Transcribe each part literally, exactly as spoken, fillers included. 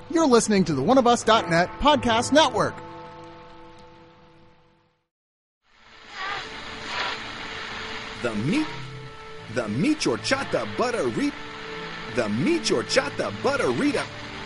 You're listening to the one of us dot net podcast network. The meat, the meat horchata butterita, the meat horchata butterita.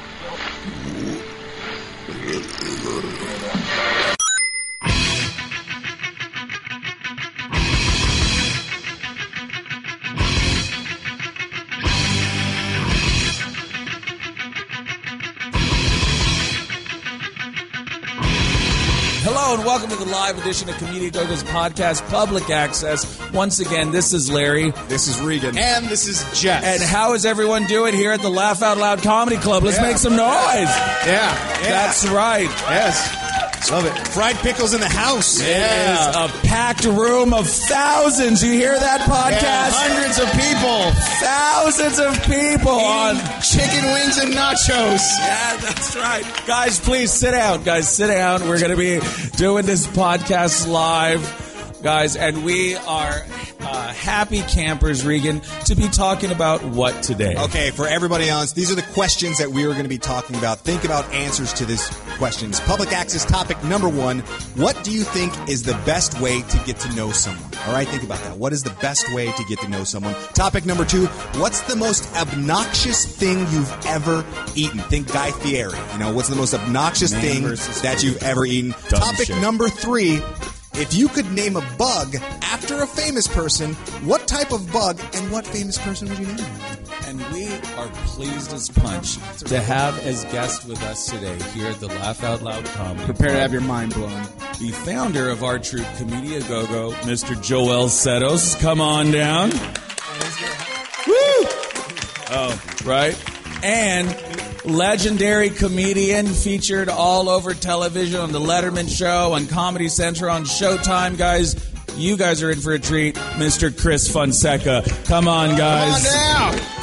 Hello and welcome to the live edition of Comedian Go-Go's podcast, Public Access. Once again, this is Larry. This is Regan. And this is Jess. And how is everyone doing here at the Laugh Out Loud Comedy Club? Let's yeah. make some noise. Yeah. yeah. That's right. Yes. Love it. Fried pickles in the house. It yeah. is a packed room of thousands. You hear that, podcast? Yeah, hundreds of people. Thousands of people on chicken wings and nachos. Yeah, that's right. Guys, please sit down. Guys, sit down. We're going to be doing this podcast live. Guys, and we are uh, happy campers, Regan, to be talking about what today? Okay, for everybody else, these are the questions that we are going to be talking about. Think about answers to these questions. Public access topic number one, what do you think is the best way to get to know someone? All right, think about that. What is the best way to get to know someone? Topic number two, what's the most obnoxious thing you've ever eaten? Think Guy Fieri. You know, what's the most obnoxious Man thing that food. you've ever eaten? Dumb Topic shit. number three, if you could name a bug after a famous person, what type of bug and what famous person would you name? And we are pleased as punch to have as guest with us today here at the Laugh Out Loud Comedy. Prepare to have your mind blown. The founder of our troupe, Comedia Go-Go, Mister Joel Setos. Come on down. Woo! Oh, right. And legendary comedian featured all over television on The Letterman Show, on Comedy Central, on Showtime, guys. You guys are in for a treat. Mister Chris Fonseca. Come on, guys. Come on down.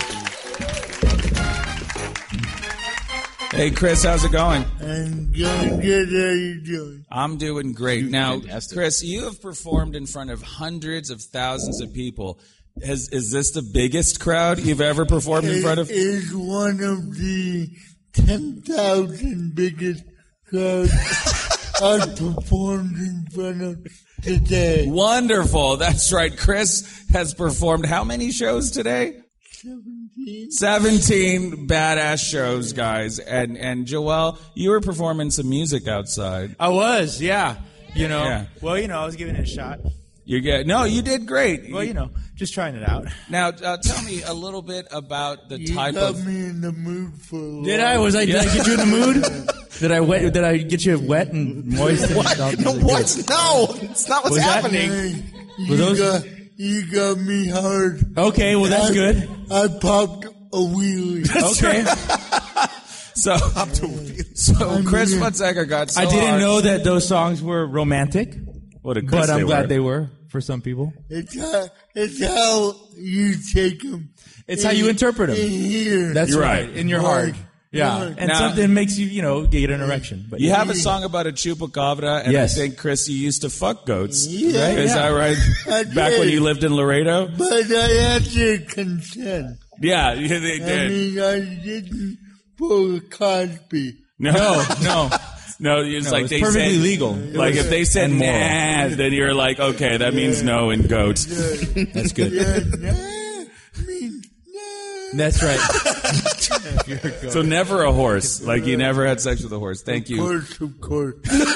Hey, Chris, how's it going? I'm doing good. How you doing? I'm doing great. Now, Fantastic. Chris, you have performed in front of hundreds of thousands of people. Has, is this the biggest crowd you've ever performed in front of? It is one of the ten thousand biggest crowds I've performed in front of today. Wonderful. That's right. Chris has performed how many shows today? seventeen. seventeen badass shows, guys. And and Joel, you were performing some music outside. I was, yeah. You know, Yeah. well, you know, I was giving it a shot. You get no, you did great. Well, you know, just trying it out. Now, uh, tell me a little bit about the You type got of. me in the mood for a Did lot. I? Was I? Did I get you in the mood? Did I wet? Did I get you wet and moist? And stuff? No, what? No, it's not what's Was that- happening. Hey, Were you, those- got, you got me hard. Okay, well that's I- good. I popped a wheelie. Okay, So, so Chris Fonseca got so I didn't hard. know that those songs were romantic, What a but I'm glad were. they were for some people. It's how, it's how you take them. It's how you interpret 'em. In here. That's You're right. right. In your heart. Right. Yeah, Right. and Now- something makes you, you know, get an erection. But You yeah. have a song about a chupacabra, and Yes. I think, Chris, you used to fuck goats. Yeah. Is that right? I Back when did. you lived in Laredo? But I had to consent. Yeah, yeah, they I did. mean, I didn't pull a Cosby. No, no. No, it's No, like it's they perfectly said, legal. Like if they said And moral. nah, then you're like, okay, that means no in goats. That's good. Yeah, nah, mean, nah. That's right. So never a horse. Like you never had sex with a horse. Thank Of you. course, of course.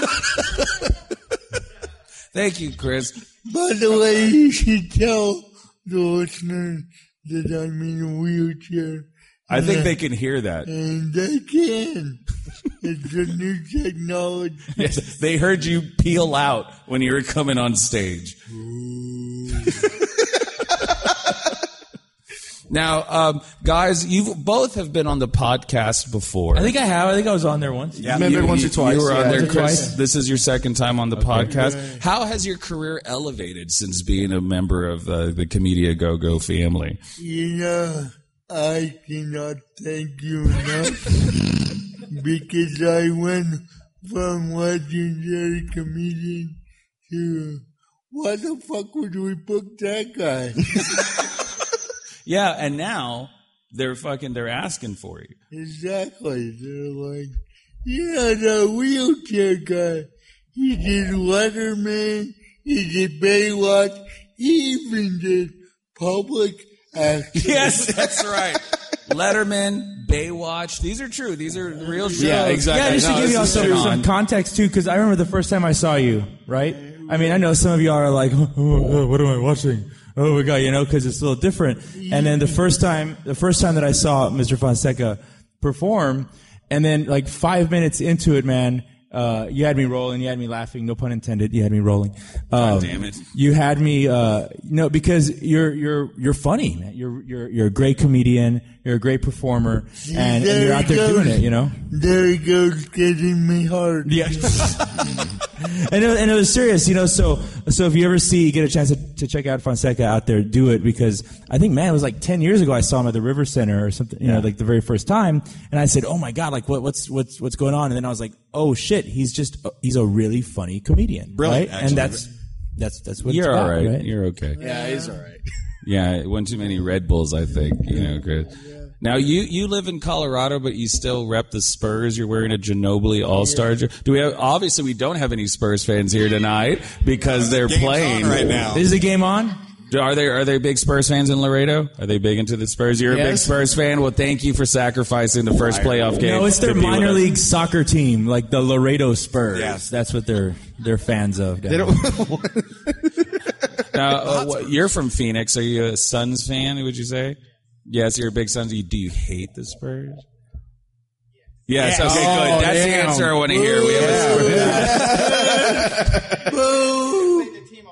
Thank you, Chris. By the way, you should tell the listeners that I'm in a wheelchair. I think they can hear that. And they can. It's a new technology. Yes, they heard you peel out when you were coming on stage. Now, um, guys, you both have been on the podcast before. I think I have. I think I was on there once. Yeah. Maybe You- once you- or twice. You were on Yeah, there, once or Chris. twice. This is your second time on the podcast. How has your career elevated since being a member of uh, the Comedia Go-Go family? You know, I cannot thank you enough because I went from legendary comedian to why the fuck would we book that guy? Yeah, and now they're fucking, they're asking for you. Exactly. They're like, yeah, the wheelchair guy. He did Letterman. He did Baywatch. He even did Public Access. Yes, that's right. Letterman, Baywatch. These are true. These are real shows. Yeah, exactly. Yeah, just No, to give this you all is some, true. some context, too, because I remember the first time I saw you, right? I mean, I know some of you are like, oh, oh, what am I watching? Oh, my God, you know, because it's a little different. And then the first time, the first time that I saw Mister Fonseca perform, and then like five minutes into it, man, Uh, you had me rolling. You had me laughing. No pun intended. You had me rolling. Um, God damn it! You had me. Uh, no, because you're you're you're funny, man. You're you're you're a great comedian. You're a great performer, and, and you're out there goes, doing it. You know. There he goes, getting me hard. Yeah. and it, and it was serious, you know. So so if you ever see get a chance to, to check out Fonseca out there, do it, because I think, man, it was like ten years ago I saw him at the River Center or something, you know, like the very first time, and I said, oh my God, like what what's what's what's going on? And then I was like, oh shit, he's just he's a really funny comedian, Brilliant, right? actually. And that's that's that's what You're it's about, all right. right? You're okay. Yeah, he's all right. Yeah, one too many Red Bulls, I think. You know, Chris. Now you you live in Colorado, but you still rep the Spurs. You're wearing a Ginobili All Star. jersey. Do we have? Obviously, we don't have any Spurs fans here tonight because they're Game's playing on right now. Is the game on? Are they are they big Spurs fans in Laredo? Are they big into the Spurs? You're a big Yes. Spurs fan. Well, thank you for sacrificing the first playoff game. No, it's their to be with minor us. league soccer team, like the Laredo Spurs. Yes. That's what they're they're fans of. down They there. don't. Now, uh, what, you're from Phoenix. Are you a Suns fan? Would you say? Yes, you're a big Suns. Do you, do you hate the Spurs? Yes. Yes. Okay. Oh, good. That's the damn. answer I want to hear. We have a Boo!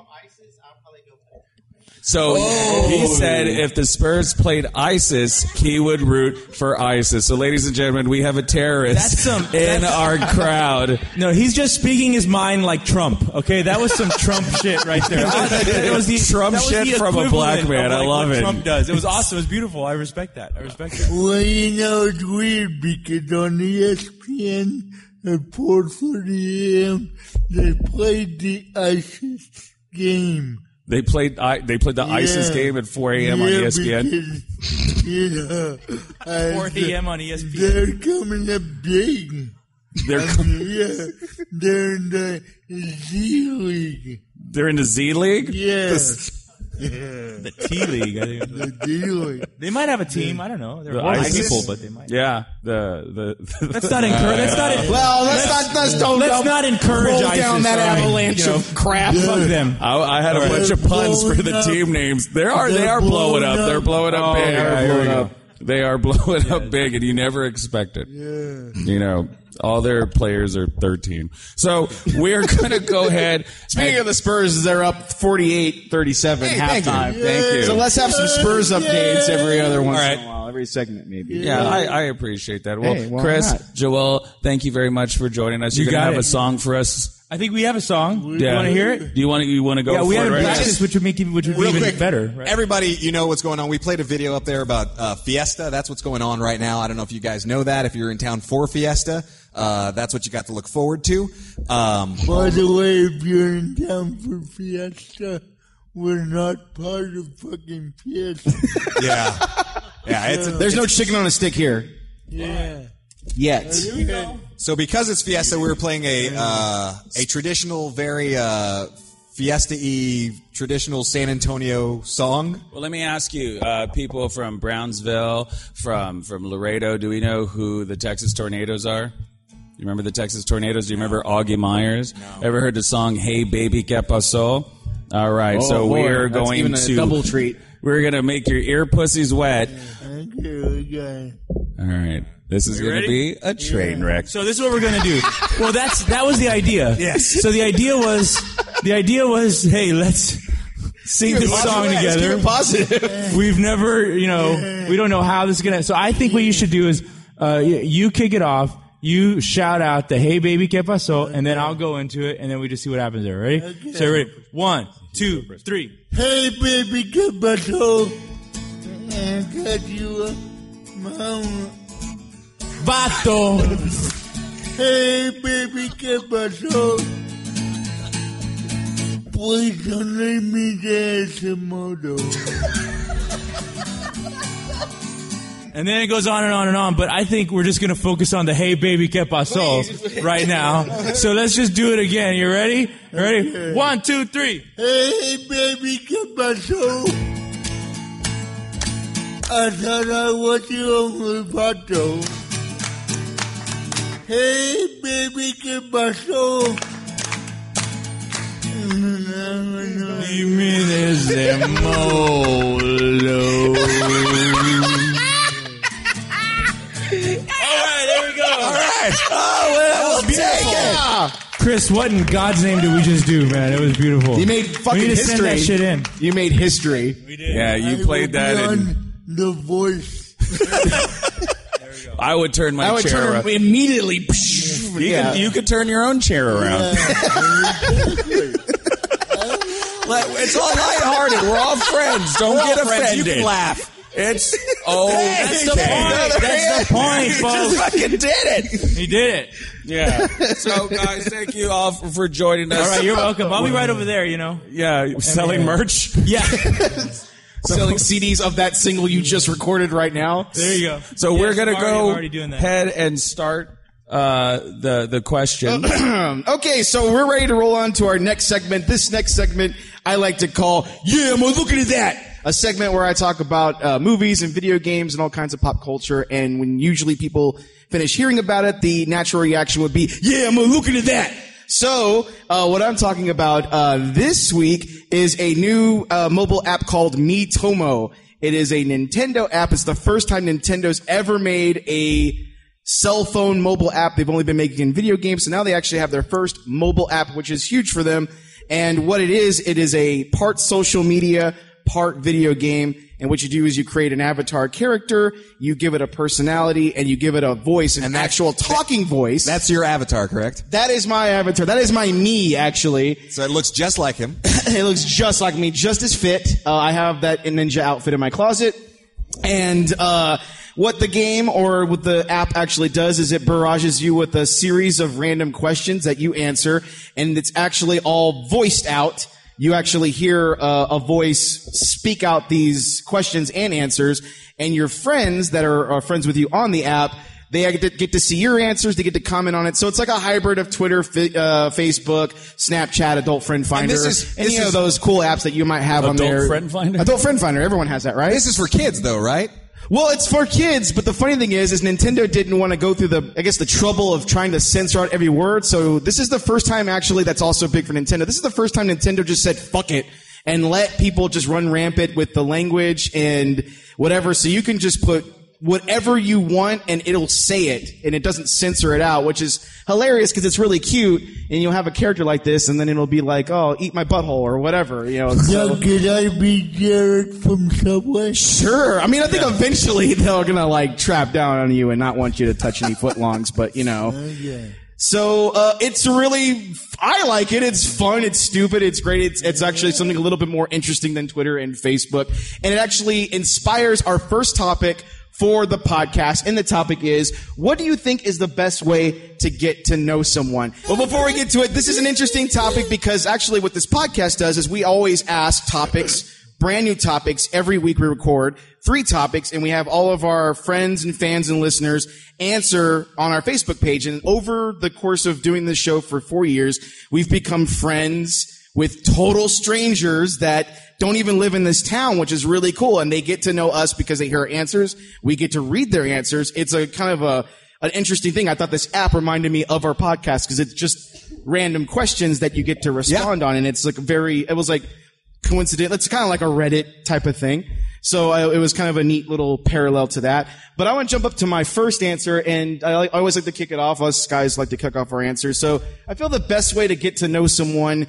So he said if the Spurs played ISIS, he would root for ISIS. So, ladies and gentlemen, we have a terrorist That's some- in that's- our crowd. No, he's just speaking his mind like Trump. Okay, that was some Trump shit right there. That was the Trump that was shit the from a equivalent black man. of, I like, love what it. Trump does. It was awesome. It was beautiful. I respect that. I respect it. Well, you know, it's weird because on E S P N at four thirty a.m. they played the ISIS game. They played I, they played the ISIS Yeah. game at four a.m. on Yeah, E S P N. because, you know, four a.m. on E S P N. they're coming up big. They're Yeah, they're in the Z League. they're in the Z League. Yeah, The T League. I think. the Z League. They might have a team. I don't know. They're The horrible ISIS? people, but they might. Yeah, the the. Let's not encourage. Let's not. Well, let's not. Let's don't. Let's don't not encourage roll ISIS, down that all right? avalanche You know, of crap. Fuck them. I, I had a bunch of puns for the team names. They are they are blowing up. They're blowing up Oh, big. yeah, here we go. They are blowing up big, and you never expect it. You know, all their players are thirteen. So we're going to go ahead. Speaking of the Spurs, they're up forty-eight thirty-seven Hey, thank you. halftime. Thank you. So let's have some Spurs updates every other once All right. in a while, every segment maybe. Yeah, I, I appreciate that. Well, Hey, why Chris, not? Joel, thank you very much for joining us. You're You going to got have it. a song for us. I think we have a song. Yeah. You want to hear it? Do you want to? You want to go? Yeah, for we it haven't right now? practiced, which would make it, which would be Real even quick, better. Right? everybody, you know what's going on. We played a video up there about uh, Fiesta. That's what's going on right now. I don't know if you guys know that. If you're in town for Fiesta, uh, that's what you got to look forward to. Um, By the way, if you're in town for Fiesta, we're not part of fucking Fiesta. yeah, yeah. It's a, There's no chicken on a stick here Yeah. yet. So because it's Fiesta, we were playing a uh, a traditional, very uh, Fiesta-y, traditional San Antonio song. Well, let me ask you, uh, people from Brownsville, from from Laredo, do we know who the Texas Tornadoes are? You remember the Texas Tornadoes? Do you remember Augie Myers? No. Ever heard the song "Hey Baby, ¿Qué pasó"? All right, Oh, so we boy, are that's going even a to double treat. We're going to make your ear pussies wet. Okay, we got it. All right, this is going to be a train wreck. So this is what we're gonna do. Well, that's that was the idea. Yes. So the idea was the idea was, hey, let's sing this song together. Positive. We've never, you know, we don't know how this is gonna. So I think what you should do is, uh, you, you kick it off. You shout out the "Hey baby, ¿qué pasó?" and then I'll go into it, and then we just see what happens there. Ready? Okay. So ready? One, two, three. Hey, baby, ¿qué pasó? I got you a mama. Vato. Hey, baby, ¿qué pasó? Pues don't leave me de ese modo. And then it goes on and on and on. But I think we're just going to focus on the "Hey baby, ¿qué pasó?" right now. So let's just do it again. You ready? Ready? One, two, three. Hey, baby, ¿qué pasó? I thought I was your only pato. Hey, baby, ¿qué pasó? Dime desde Molo. All right, there we go. All right. Oh, well, we'll take it. Chris, what in God's name did we just do, man? It was beautiful. You made fucking we need to history. Send that shit in. You made history. We did. Yeah, you I played will that be in... on The Voice. I would turn my I would chair turn around. immediately. You, yeah. could, you could turn your own chair around. Like, it's all lighthearted. We're all friends. Don't We're get all friends. offended. You can laugh. It's oh, That's the point. That's the point, You folks. just fucking did it. He did it. Yeah. So, guys, thank you all for, for joining us. All right, you're welcome. I'll be right over there, you know. Yeah, selling merch. Yeah. Selling C Ds of that single you just recorded right now. There you go. So Yes, we're gonna I'm already- go I'm already doing that. ahead and start uh, the the question. Okay, so we're ready to roll on to our next segment. This next segment I like to call, yeah, I'm looking at that. A segment where I talk about uh, movies and video games and all kinds of pop culture. And when usually people finish hearing about it, the natural reaction would be, yeah, I'm looking at that. So, uh, what I'm talking about, uh, this week is a new, uh, mobile app called Miitomo. It is a Nintendo app. It's the first time Nintendo's ever made a cell phone mobile app. They've only been making video games. So now they actually have their first mobile app, which is huge for them. And what it is, it is a part social media, part video game. And what you do is you create an avatar character, you give it a personality, and you give it a voice, an And that- actual talking voice. That's your avatar, correct? That is my avatar. That is my me, actually. So it looks just like him. It looks just like me, just as fit. Uh, I have that ninja outfit in my closet. And uh what the game or what the app actually does is it barrages you with a series of random questions that you answer, and it's actually all voiced out. You actually hear uh, a voice speak out these questions and answers, and your friends that are, are friends with you on the app, they get to, get to see your answers, they get to comment on it. So it's like a hybrid of Twitter, fi- uh, Facebook, Snapchat, Adult Friend Finder, this is- any this of is- those cool apps that you might have on Adult there. Friend Finder? Adult Friend Finder. Everyone has that, right? This is for kids, though, right? Well, it's for kids, but the funny thing is, is Nintendo didn't want to go through the, I guess, the trouble of trying to censor out every word. So this is the first time, actually, that's also big for Nintendo. This is the first time Nintendo just said, fuck it, and let people just run rampant with the language and whatever. So you can just put whatever you want and it'll say it, and it doesn't censor it out, which is hilarious because it's really cute, and you'll have a character like this, and then it'll be like, oh, eat my butthole, or whatever, you know. So, Now, could I be Jared from Subway? sure. I mean, I think eventually they're gonna like trap down on you and not want you to touch any footlongs, but you know. Okay. So, uh, it's really, I like it. It's fun. It's stupid. It's great. It's, it's actually something a little bit more interesting than Twitter and Facebook. And it actually inspires our first topic for the podcast. And the topic is, what do you think is the best way to get to know someone? Well, before we get to it, this is an interesting topic because actually what this podcast does is we always ask topics, brand new topics. Every week we record three topics, and we have all of our friends and fans and listeners answer on our Facebook page. And over the course of doing this show for four years, we've become friends with total strangers that don't even live in this town, which is really cool. And they get to know us because they hear our answers. We get to read their answers. It's a kind of a an interesting thing. I thought this app reminded me of our podcast because it's just random questions that you get to respond on. And it's like very, it was like coincident. It's kind of like a Reddit type of thing. So I, it was kind of a neat little parallel to that. But I want to jump up to my first answer, and I, I always like to kick it off. Us guys like to kick off our answers. So I feel the best way to get to know someone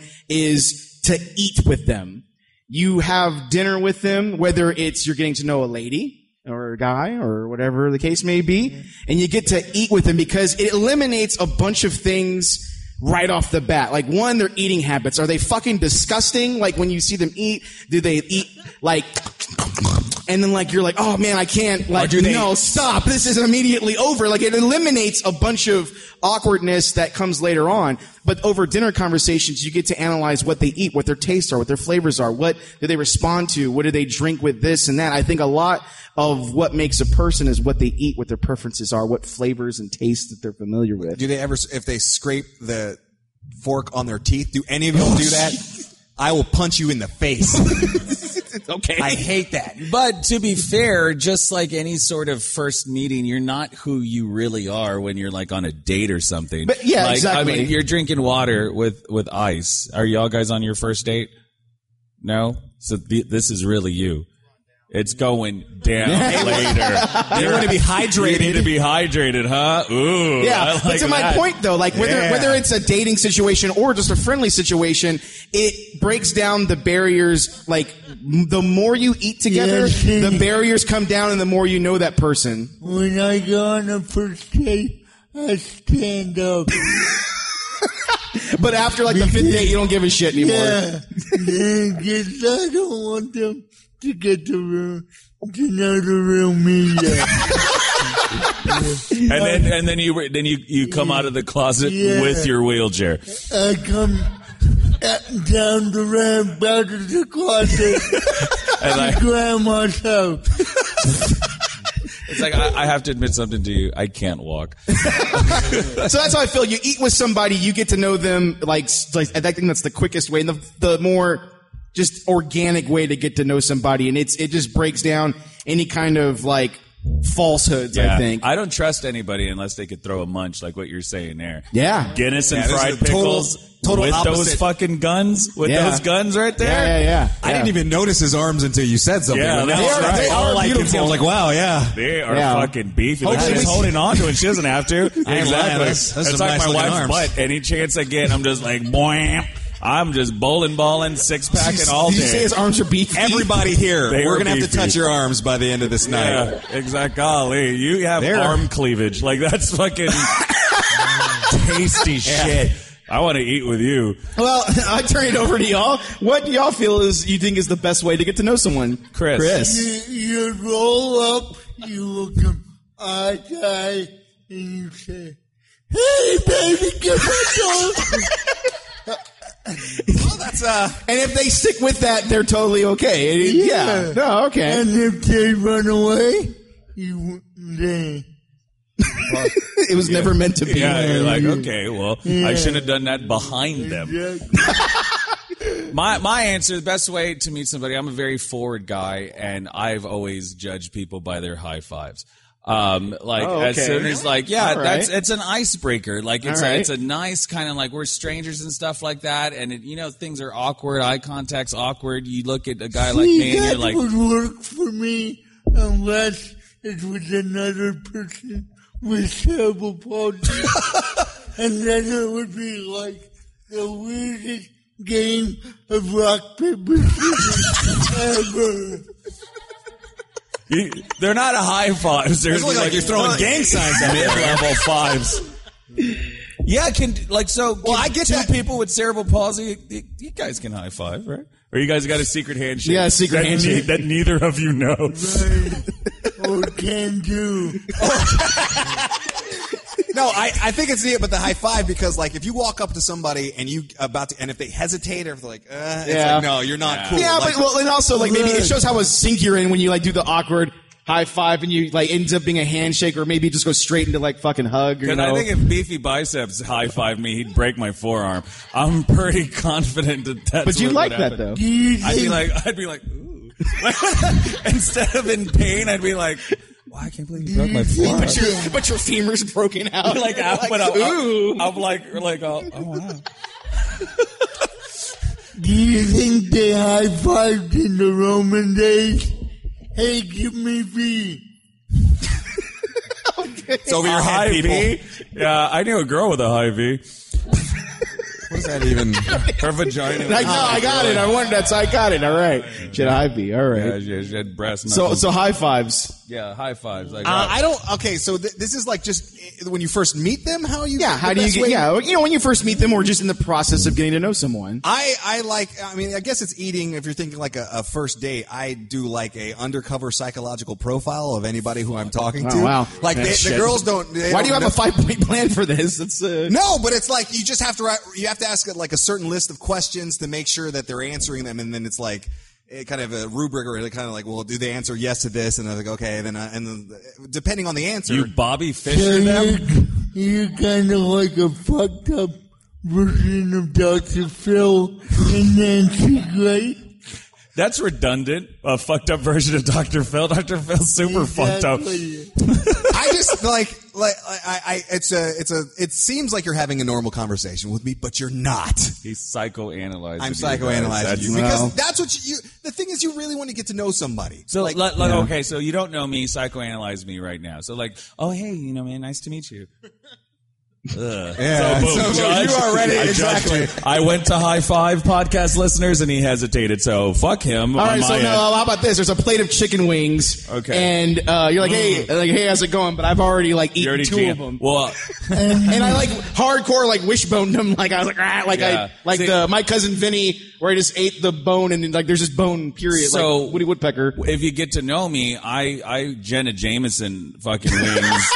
is to eat with them. You have dinner with them, whether it's you're getting to know a lady or a guy or whatever the case may be, and you get to eat with them because it eliminates a bunch of things right off the bat. Like, one, their eating habits. Are they fucking disgusting? Like, when you see them eat, do they eat like and then like you're like, oh man, I can't, like, do they- no, stop, this is immediately over. Like it eliminates a bunch of awkwardness that comes later on. But over dinner conversations, you get to analyze what they eat, what their tastes are, what their flavors are, what do they respond to, what do they drink with this and that. I think a lot of what makes a person is what they eat, what their preferences are, what flavors and tastes that they're familiar with. Do they ever, if they scrape the fork on their teeth, do any of you do that? I will punch you in the face. Okay. I hate that. But to be fair, just like any sort of first meeting, you're not who you really are when you're like on a date or something. But yeah, like, exactly. I mean, you're drinking water with, with ice. Are y'all guys on your first date? No? So th- this is really you. It's going down later. You want to be hydrated. You need to be hydrated, huh? Ooh. Yeah, I like but to my that. point though, like whether Yeah. whether it's a dating situation or just a friendly situation, it breaks down the barriers. Like m- the more you eat together, Yeah, see. the barriers come down, and the more you know that person. When I go on a first date, I stand up. But after like the fifth date, you don't give a shit anymore. Yeah. Then, 'cause I don't want them to get to, real, to know the real me yet. And then, and then you, then you, you come out of the closet Yeah. with your wheelchair. I come uh, down the ramp out of the closet And I- to grandma's house. It's like, I, I have to admit something to you. I can't walk. So that's how I feel. You eat with somebody, you get to know them. Like, like I think that's the quickest way, and the the more just organic way to get to know somebody, and it's it just breaks down any kind of like falsehoods. I think. I don't trust anybody unless they could throw a munch like what you're saying there. Yeah. Guinness and Yeah, this fried is a total- pickles total with those opposite. fucking guns, with Yeah. those guns right there. Yeah, yeah, yeah. I didn't even notice his arms until you said something. Yeah, But now that's I- right. I- all They I are can see, I was like, wow, yeah. They are Yeah. fucking beefy. Like Hopefully she's we- holding on to it. She doesn't have to. Exactly. lying. That's- that's it's some like nice my looking wife's arms. butt. Any chance I get, I'm just like, boing. I'm just bowling, balling, six packing all Did you say day. his arms are beefy? Everybody here, They we're are going to have to beefy. touch your arms by the end of this night. Yeah, exactly. Golly, you have They're- arm cleavage. Like that's fucking tasty shit. I want to eat with you, Well, I turn it over to y'all. What do y'all feel is you think is the best way to get to know someone? Chris. Chris. You, you roll up, you look him eye to eye, and you say, "Hey, baby, get my dog." Well, that's, uh, And if they stick with that, they're totally okay. Yeah. Yeah. No, okay. And if they run away, you then. It was never meant to be. Yeah, you're like, okay, well, I Yeah. shouldn't have done that behind them. My my answer, the best way to meet somebody, I'm a very forward guy, and I've always judged people by their high fives. Um, like Oh, as okay. soon as like, yeah, All right. that's it's an icebreaker. Like it's All a, right. it's a nice kind of like we're strangers and stuff like that, and it, you know things are awkward, eye contact's awkward. You look at a guy like See, me, and you're that like, would work for me unless it was another person with cerebral palsy. And then it would be like the weirdest game of rock, paper, scissors ever. you, they're not a high fives. They're Those look like you're throwing gang signs at me. mid-level fives. Yeah, can like so. Well, can I get two that. people with cerebral palsy. You, you guys can high five, right? Or you guys got a secret handshake? Yeah, a secret that handshake. that neither of you know. Right. Or can do. No, I, I think it's neat, but the high five, because like if you walk up to somebody and you about to, and if they hesitate or if they're like, uh, it's Yeah. like, no, you're not cool. Yeah, Like, but well, and also like maybe it shows how a sync you're in when you like do the awkward high five and you like ends up being a handshake, or maybe you just go straight into like fucking hug. Or, you And I know? think if Beefy Biceps high fived me, he'd break my forearm. I'm pretty confident that that's. But you what like would that happen. though. Do you I'd be think like, I'd be like, ooh. Instead of in pain, I'd be like, wow, I can't believe you broke my forearm. But your, but your femur's broken out. like, You're I'm, but I'm, ooh. I'm, I'm like, like, oh, oh wow. Do you think they high fived in the Roman days? Hey, give me V. it's over your A head, high people. V? Yeah, I knew a girl with a high V. What does that even? Her vagina. Like, no, I got it. I wanted that, so I got it. All right. She had a high B. All right. Yeah, she, she had breast. So, knuckles. so high fives. Yeah, high fives. Like, Uh, I don't. Okay, so th- this is like just uh, when you first meet them. How you? Yeah, how the do you best get? way- Yeah, you know, when you first meet them, or just in the process of getting to know someone. I, I like, I mean, I guess it's eating. If you're thinking like a, a first date, I do like a undercover psychological profile of anybody who I'm talking to. Oh, wow. Like Yeah, they, the shit. girls don't. they Why do you don't have know- a five point plan for this? It's uh, No, but it's like you just have to write, you have to ask like a certain list of questions to make sure that they're answering them, and then it's like it kind of a rubric or kind of like, well, do they answer yes to this? And they're like, okay, then uh, and then, depending on the answer, you Bobby So Fischer them? you're, you're kind of like a fucked up version of Doctor Phil and Nancy Grace. That's redundant. A fucked up version of Doctor Phil. Doctor Phil's super fucked up. I just like like I, I it's a it's a it seems like you're having a normal conversation with me, but you're not. He's psychoanalyzing. I'm you psychoanalyzing guys. you That's- because that's what you, you. The thing is, you really want to get to know somebody. So, like, like, like, okay, so you don't know me, psychoanalyze me right now. So, like, oh, hey, you know, man, nice to meet you. Ugh. Yeah, so, boom, so judge. you already- I judged exactly. him. I went to High Five podcast listeners, and he hesitated. So, fuck him. all on right. my So end. no, how about this? There's a plate of chicken wings. Okay. And uh, you're like, hey, like, hey, how's it going? But I've already like You eaten already two jammed. of them. Well, And I like hardcore like wishboned them. Like I was like, ah, like Yeah. I like See- the my cousin Vinny, where I just ate the bone and like there's just bone. Period. So- like Woody Woodpecker. if you get to know me, I, I Jenna Jameson fucking wings.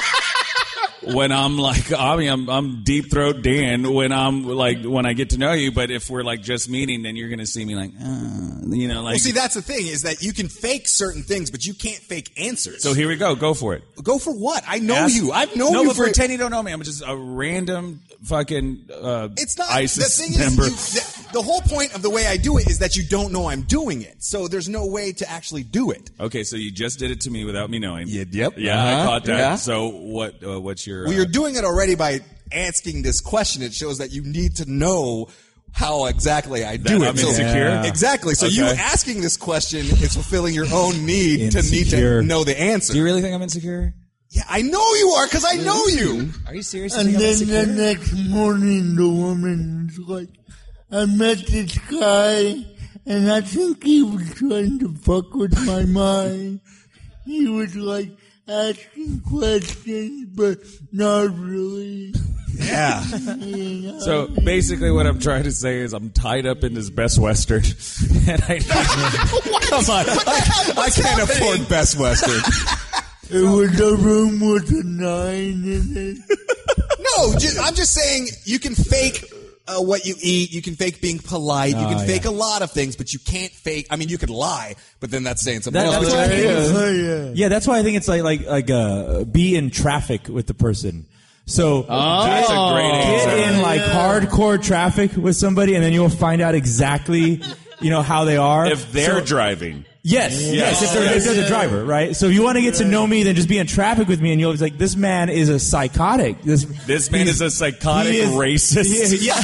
When I'm like, I mean, I'm, I'm deep throat Dan when I'm like, when I get to know you, but if we're like just meeting, then you're going to see me like, uh, you know, like, well, see, that's the thing is that you can fake certain things, but you can't fake answers. so here we go. Go for it. go for what? I know Ask- you. I've known no, you but for. pretend you don't know me. I'm just a random fucking uh, It's not. ISIS the thing member. is, you, the, the whole point of the way I do it is that you don't know I'm doing it. So there's no way to actually do it. Okay, so you just did it to me without me knowing. Yeah, yep. Yeah, I Uh-huh. caught that. Yeah. So what? Uh, what's your? Well, uh, you're doing it already by asking this question. It shows that you need to know how exactly I do That it. I'm So- insecure? Yeah. Exactly. So you Okay. asking this question is fulfilling your own need to need Insecure. to know the answer. Do you really think I'm insecure? Yeah, I know you are because I know you. Are you serious? And then the next morning, the woman was like, I met this guy, and I think he was trying to fuck with my mind. He was like asking questions, but not really. Yeah. You know? So basically, what I'm trying to say is I'm tied up in this Best Western, and I Come on. I, I can't afford Best Western. It was a room with a nine in it. No, just, I'm just saying you can fake uh, what you eat. You can fake being polite. You can Oh, fake yeah. a lot of things, but you can't fake. I mean, you could lie, but then that's saying something That- else. that's But you what I can't- think Oh, yeah. Yeah, that's why I think it's like like like uh, be in traffic with the person. So That's a great get answer. in like hardcore traffic with somebody, and then you'll find out exactly you know how they are. If they're So- driving. Yes, yes, if they're, if they're the driver, right? So if you want to get to know me, then just be in traffic with me, and you'll be like, this man is a psychotic. This This man is a psychotic he is- racist. Yeah,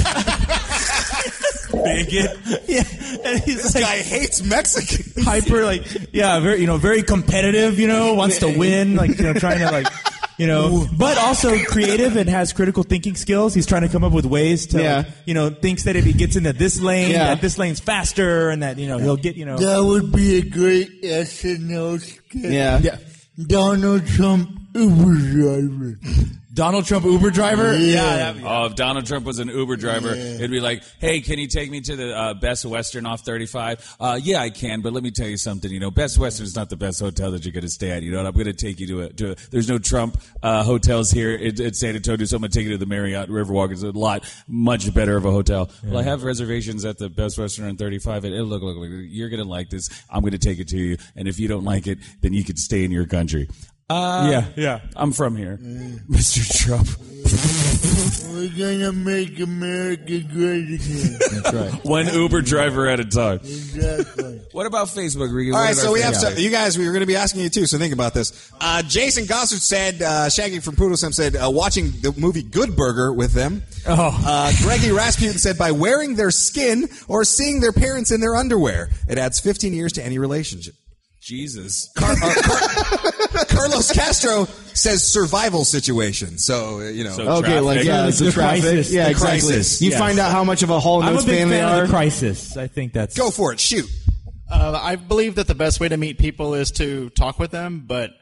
bigot. yeah. And he's This like guy hates Mexicans. hyper, like yeah, very you know, very competitive. You know, wants to win, like you know, trying to like. You know, but also creative and has critical thinking skills. He's trying to come up with ways to, Yeah. like, you know, thinks that if he gets into this lane, Yeah. that this lane's faster, and that you know he'll get, you know, That would be a great S N L skit. Yeah. yeah. Donald Trump Uber driver. Donald Trump Uber driver. Yeah. that'd be- Oh, if Donald Trump was an Uber driver, it'd be like, "Hey, can you take me to the uh, Best Western off thirty-five?" Uh, yeah, I can, but let me tell you something. You know, Best Western is not the best hotel that you're going to stay at. You know, and I'm going to take you to a. To a there's no Trump uh, hotels here in, in San Antonio, so I'm going to take you to the Marriott Riverwalk. It's a lot much better of a hotel. Well, I have reservations at the Best Western on thirty-five. And it, look, look, look, you're going to like this. I'm going to take it to you, and if you don't like it, then you can stay in your country. Uh, Yeah, yeah. I'm from here, Mister Trump. We're gonna make America great again. That's right. One Uber driver at a time. Exactly. What about Facebook, Regan? All What right, are so our we have favorite- some, you guys. We were going to be asking you too, so think about this. Uh, Jason Gossard said, uh, Shaggy from Poodle Sim said, uh, watching the movie Good Burger with them. Oh. Uh, Greggy Rasputin said, by wearing their skin or seeing their parents in their underwear. It adds fifteen years to any relationship. Jesus. Car- uh, Car- Carlos Castro says survival situation. So, uh, you know. So- Okay, like Traffic. yeah, The- it's a the traffic. crisis. Yeah, The exactly. crisis. You Yes. find out how much of a Hall and I'm a Oates big fan they fan are. of the crisis. I think that's Go for it. Shoot. Uh, I believe that the best way to meet people is to talk with them, but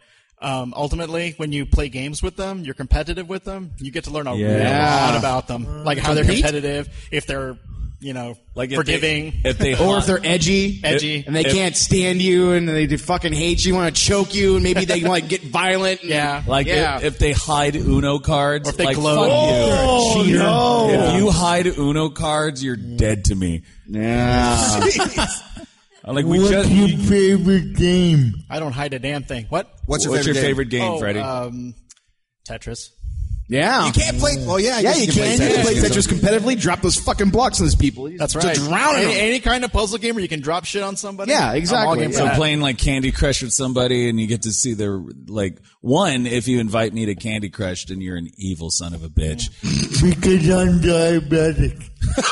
Um, ultimately, when you play games with them, you're competitive with them, you get to learn a Yeah. lot about them. Like how they're competitive, if they're, you know, Like if forgiving. They, if they Or if they're edgy, Edgy. and they If- can't stand you, and they just fucking hate you, want to choke you, and maybe they like get violent. And, Yeah. like yeah. if, if they hide Uno cards, Or if they like, glow. fuck oh you. no! If you hide Uno cards, you're dead to me. yeah. Like we What's just. your favorite game? I don't hide a damn thing. What? What's your What's favorite your game? favorite game, oh, Freddie? um, Tetris. Yeah. You can't play. Well, yeah, I Yeah, guess you can can. You can play Tetris. Tetris competitively. Drop those fucking blocks on those people. That's Just right. drown any, them. any kind of puzzle game where you can drop shit on somebody. Yeah, I'm exactly. all game for So that. playing like Candy Crush with somebody, and you get to see their like one. If you invite me to Candy Crush, then you're an evil son of a bitch. Because I'm diabetic.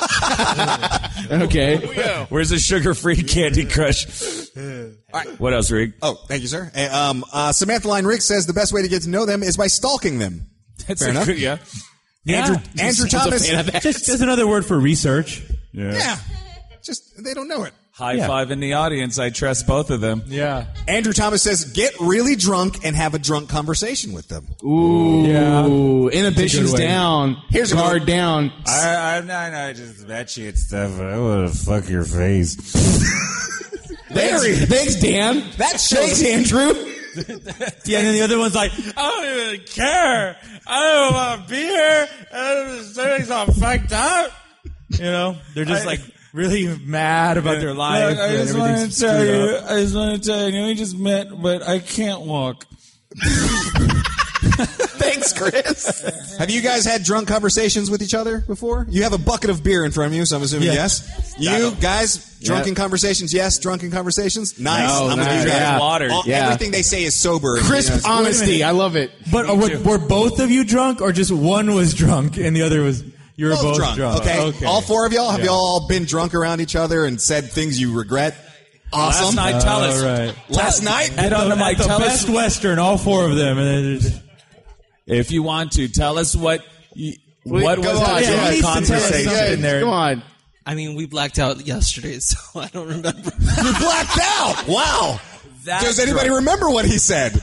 Okay. Where's the sugar-free Candy Crush? All right. What else, Rick? Oh, thank you, sir. Hey, um, uh, Samantha Line Rick says the best way to get to know them is by stalking them. That's Fair a enough. good- yeah. Andrew, Yeah. Andrew Thomas. Just, just another word for research. Yeah. Just, they don't know it. High Yeah. five in the audience. I trust both of them. Yeah. Andrew Thomas says, get really drunk and have a drunk conversation with them. Ooh. Yeah. Inhibitions way. down. Here's a guard good- down. I, I'm not. I just bet you it's stuff. I want to fuck your face. Thanks, thanks, Dan. That shows Thanks, Andrew. Yeah, and then the other one's like, I don't even care. I don't want to be here. Everything's all fucked up. You know, they're just like really mad about their life. I and just want everything's to tell screwed you. up. I just want to tell you. We just met, but I can't walk. Thanks, Chris. Have you guys had drunk conversations with each other before? You have a bucket of beer in front of you, so I'm assuming Yeah. yes. You guys, drunken conversations, yes. Drunken conversations, nice. No, I'm with no, you guys. yeah. Water. All- Yeah. Everything they say is sober. and, Crisp you know, honesty. I love it. But uh, were, were both of you drunk, or just one was drunk and the other was? You were both, both, drunk. drunk. Okay? All four of y'all, have Yeah. y'all been drunk around each other and said things you regret? Awesome. Last night, tell us. All right. Last night? Head on to Mike. At the Tell Best us Western, all four of them, and then just, if you want to. Tell us what. You, what was go on, the yeah, drunk he needs to tell us conversation? something. in there. Come on. I mean, we blacked out yesterday, so I don't remember. You blacked out. Wow. That Does anybody drunk. remember what he said?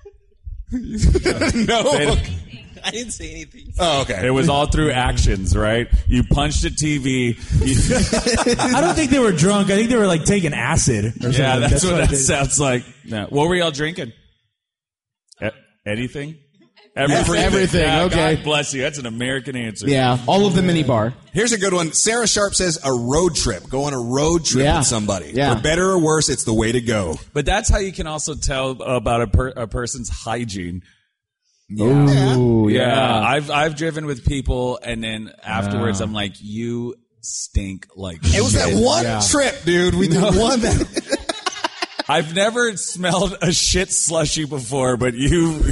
No. I didn't say anything. Oh, okay. It was all through actions, right? You punched a T V. You, I don't think they were drunk. I think they were like taking acid or something. yeah, that's, what, that it- sounds like. No. What were y'all drinking? E- anything? Everything. Everything, Yeah, okay. God bless you. That's an American answer. Yeah. All of the mini bar. Here's a good one. Sarah Sharp says a road trip. Go on a road trip Yeah. with somebody. Yeah. For better or worse, it's the way to go. But that's how you can also tell about a, per, a person's hygiene. Ooh, Yeah. I've I've driven with people, and then afterwards, I'm like, you stink like It was that one trip, dude. We did one that. I've never smelled a shit slushy before, but you.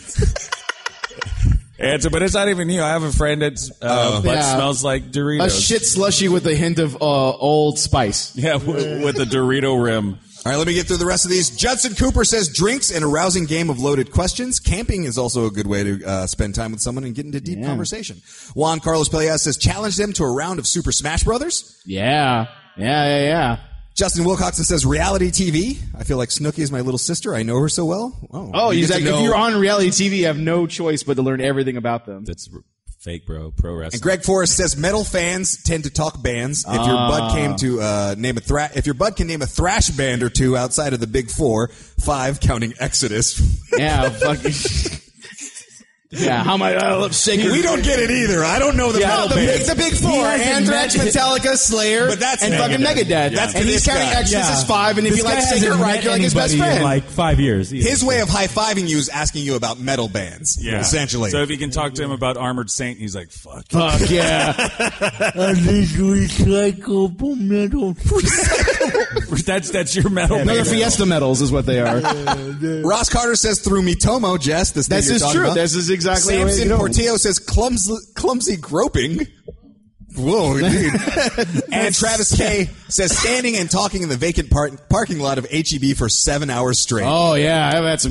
Answer, but it's not even you. I have a friend that's uh, butt Yeah. smells like Doritos. A shit slushy with a hint of uh, Old Spice. Yeah, with, with a Dorito rim. All right, let me get through the rest of these. Judson Cooper says drinks and a rousing game of loaded questions. Camping is also a good way to uh, spend time with someone and get into deep conversation. Juan Carlos Peleas says challenge them to a round of Super Smash Brothers. Yeah. Yeah, yeah, yeah. Justin Wilcoxon says reality T V. I feel like Snooki is my little sister. I know her so well. Oh, Oh, you you get like, to know- if you're on reality T V, you have no choice but to learn everything about them. That's r- fake, bro. Pro wrestling. And Greg Forrest says metal fans tend to talk bands. If your bud came to uh, name a thra- if your bud can name a thrash band or two outside of the big four, five counting Exodus. Yeah, fucking. Yeah, how am I? I love Sacred. We don't get it either. I don't know the Yeah, metal the band. big, the big four: hasn't Anthrax, met- Metallica, Slayer, But that's and fucking Megadeth. Megadeth. That's and for he's this counting guy. Exodus as five. And if This you guy like hasn't Sacred met Reich, you're like his best anybody friend. in like five years. either. His way of high fiving you is asking you about metal bands. Yeah. Essentially. So if you can talk to him about Armored Saint, he's like, fuck. Fuck yeah! I think recyclable metal. that's that's your metal. Another band. Fiesta medals is what they are. Ross Carter says through Mitomo, Jess. This thing This you're is talking true. about. This is exactly the way Samson to go. Portillo says clumsy, clumsy groping. Whoa, indeed. And Travis K says standing and talking in the vacant par- parking lot of H E B for seven hours straight. Oh yeah, I've had some good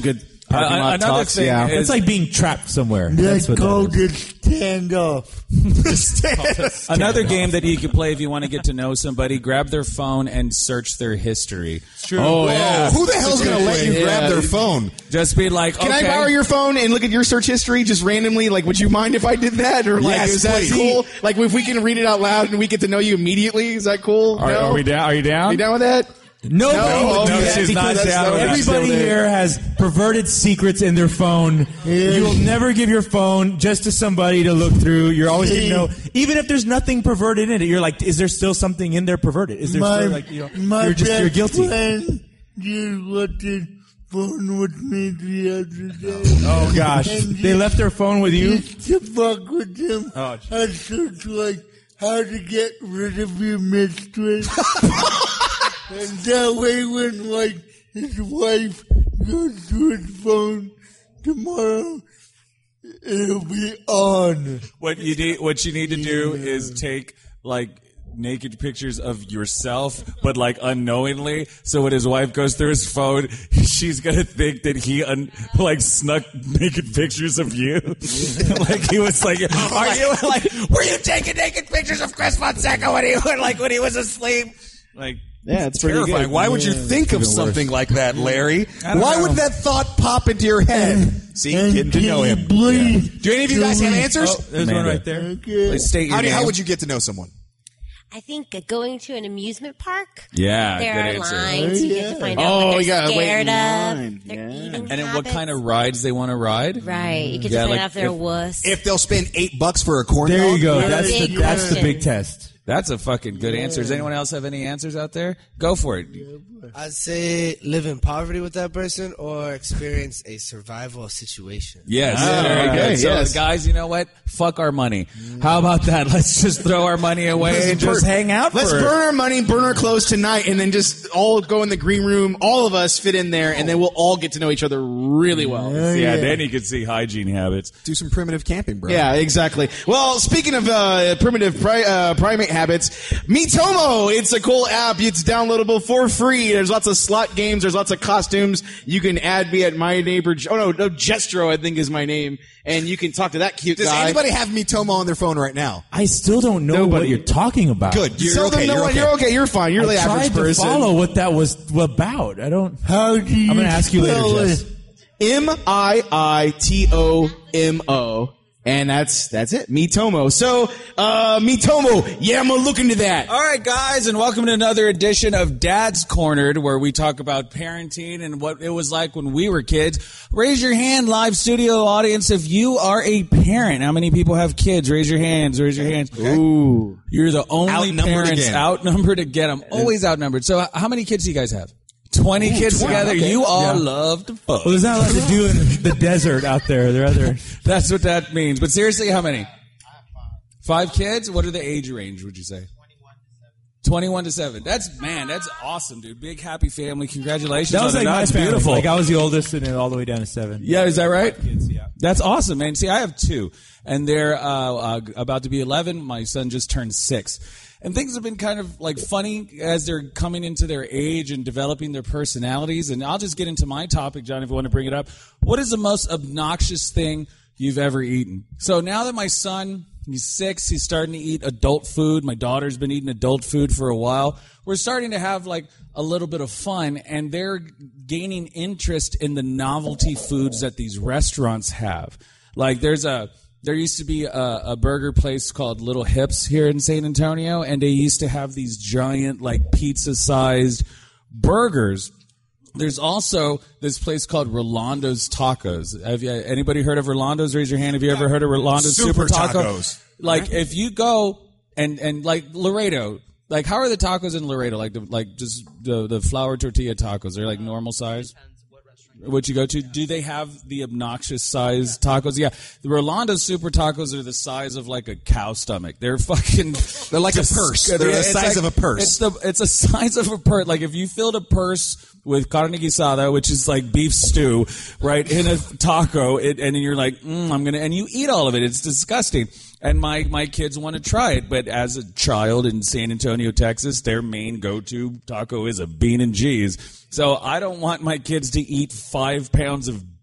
Parking Uh, lot another talks, thing yeah. is- It's like being trapped somewhere. That's That's what that called is. a standoff. Another game that you can play if you want to get to know somebody, grab their phone and search their history. Oh, yeah. Who the hell's going to let you Yeah. grab their phone? Just be like, Can okay. I borrow your phone and look at your search history just randomly? Like, would you mind if I did that? Or like, Yes, is that please. cool? Like, if we can read it out loud and we get to know you immediately, is that cool? Are, no? are we down? Are you down? Are you down with that? Nobody No, would do no, that she's not because down with that. everybody Still there. here has perverted secrets in their phone. You'll never give your phone just to somebody to look through. You're always going to know, even if there's nothing perverted in it. You're like, is there still something in there perverted? Is there my still like, you know, my you're just best you're guilty. friend just left his phone with me the other day. Oh gosh, And they left their phone with you. Just to fuck with him, Oh, I searched like how to get rid of your mistress. And that way when like his wife goes to his phone tomorrow, it'll be on. What you need, what you need to do is take like naked pictures of yourself, but like unknowingly. So when his wife goes through his phone, she's gonna think that he un- like snuck naked pictures of you. Like he was like, "Are you like? Were you taking naked pictures of Chris Fonseca when he like when he was asleep?" Like. Yeah, it's pretty Terrifying. good. Why would you think of something like that, Larry? don't Why know. would that thought pop into your head? See, And getting to know can him. you please Do any of you guys have answers? Oh, there's one right there. Okay. Please state your How, do, name. how would you get to know someone? I think uh, going to an amusement park. Yeah, There good are answer. lines. You get to find out Oh, what they're you gotta wait scared in of. line. Their Yeah. eating And then what habits. kind of rides they want to ride? Right. You get Yeah, to find like out if they're a if- wuss. If they'll spend eight bucks for a corn There dog? you go. Yeah, That's the big that's the question. big test. That's a fucking good answer. Does anyone else have any answers out there? Go for it. I'd say live in poverty with that person or experience a survival situation. Yes. Ah, very okay, good. So, yes. guys, you know what? Fuck our money. How about that? Let's just throw our money away and just burn- hang out Let's for burn our money, burn our clothes tonight, and then just all go in the green room. All of us fit in there, and then we'll all get to know each other really well. Yeah, then you can see hygiene habits. Do some primitive camping, bro. Yeah, exactly. Well, speaking of uh, primitive pri- uh, primate habits, Mitomo, it's a cool app. It's downloadable for free. There's lots of slot games. There's lots of costumes. You can add me at my neighbor. Oh no, no, Jestro, I think is my name, and you can talk to that cute Does guy. anybody have Mitomo on their phone right now? I still don't know Nobody. what you're talking about. Good. You're Tell okay. them no You're one- okay. You're okay. You're fine. You're I the average tried to person. follow what that was about. I don't. How do you I'm gonna ask you later, spell Jess. it? M I I T O M O. And that's, that's it. Mitomo. So, uh, Mitomo. Yeah, I'm gonna look into that. All right, guys, and welcome to another edition of Dad's Cornered, where we talk about parenting and what it was like when we were kids. Raise your hand, live studio audience, if you are a parent. How many people have kids? Raise your hands. Raise your hands. Ooh. You're the only Outnumbered parents again. outnumbered again. I'm always outnumbered. So, h- how many kids do you guys have? twenty kids twenty, together. okay. You all Yeah. love to fuck. Well, there's not a lot to do in the desert out there. There are other. That's what that means. But seriously, how many? Five kids? What are the age range, would you say? twenty-one to seven. That's, man, that's awesome, dude. Big, happy family. Congratulations. That was on like it. my That's family. beautiful. Like I was the oldest, and then all the way down to seven. Yeah, is that right? Kids, yeah. That's awesome, man. See, I have two, and they're uh, uh, about to be eleven. My son just turned six. And things have been kind of like funny as they're coming into their age and developing their personalities. And I'll just get into my topic, John, if you want to bring it up. What is the most obnoxious thing you've ever eaten? So now that my son, he's six, he's starting to eat adult food. My daughter's been eating adult food for a while. We're starting to have like a little bit of fun, and they're gaining interest in the novelty foods that these restaurants have. Like there's a... There used to be a, a burger place called Little Hips here in San Antonio, and they used to have these giant, like, pizza-sized burgers. There's also this place called Rolando's Tacos. Have you, anybody heard of Rolando's? Raise your hand. Have you ever heard of Rolando's Super, Super Taco? Tacos. Like, if you go and, and like Laredo, like, how are the tacos in Laredo? Like, the, like just the, the flour tortilla tacos. They're like normal size? What you go to? Do they have the obnoxious size tacos? Yeah, the Rolando Super Tacos are the size of like a cow stomach. They're fucking. They're like a dis- purse. They're the it's size of a purse. It's the it's a size of a purse. Like if you filled a purse with carne guisada, which is like beef stew, right, in a taco, it, and you're like, mm, I'm gonna, and you eat all of it. It's disgusting. And my, my kids want to try it, but as a child in San Antonio, Texas, their main go-to taco is a bean and cheese. So I don't want my kids to eat five pounds of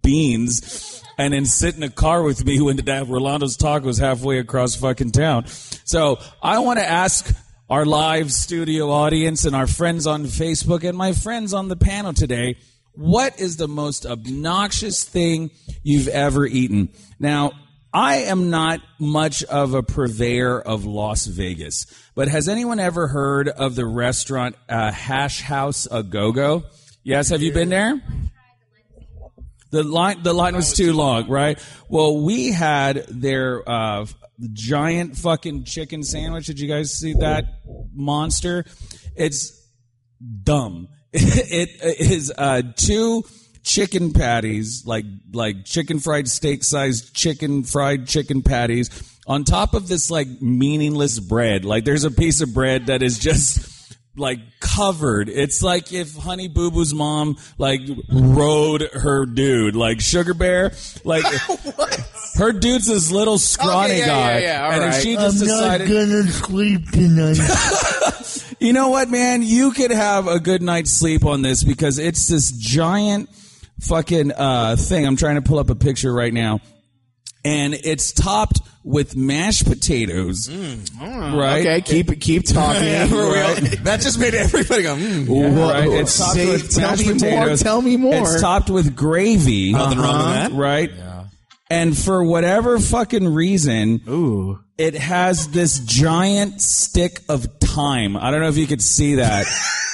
beans and then sit in a car with me when that Rolando's Tacos halfway across fucking town. So I want to ask our live studio audience and our friends on Facebook and my friends on the panel today, what is the most obnoxious thing you've ever eaten? Now, I am not much of a purveyor of Las Vegas, but has anyone ever heard of the restaurant uh, Hash House A Go-Go? Yes, have you been there? The line, the line was too long, right? Well, we had their uh, giant fucking chicken sandwich. Did you guys see that monster? It's dumb. It is uh, two chicken patties, like like chicken fried steak sized chicken fried chicken patties, on top of this like meaningless bread. Like there's a piece of bread that is just like covered. It's like if Honey Boo Boo's mom like rode her dude, like Sugar Bear, like her dude's this little scrawny okay, yeah, guy, yeah, yeah. All and right. if she just I'm decided, not gonna sleep tonight. you know what, man, you could have a good night's sleep on this because it's this giant fucking uh, thing. I'm trying to pull up a picture right now, and it's topped with mashed potatoes. Mm. Oh, right? Okay, keep keep talking. Right. That just made everybody go, mm. Yeah, right. It's topped Say, with tell mashed me potatoes. more. Tell me more. It's topped with gravy. Nothing wrong with that. Right? Yeah. And for whatever fucking reason, Ooh. it has this giant stick of thyme. I don't know if you could see that.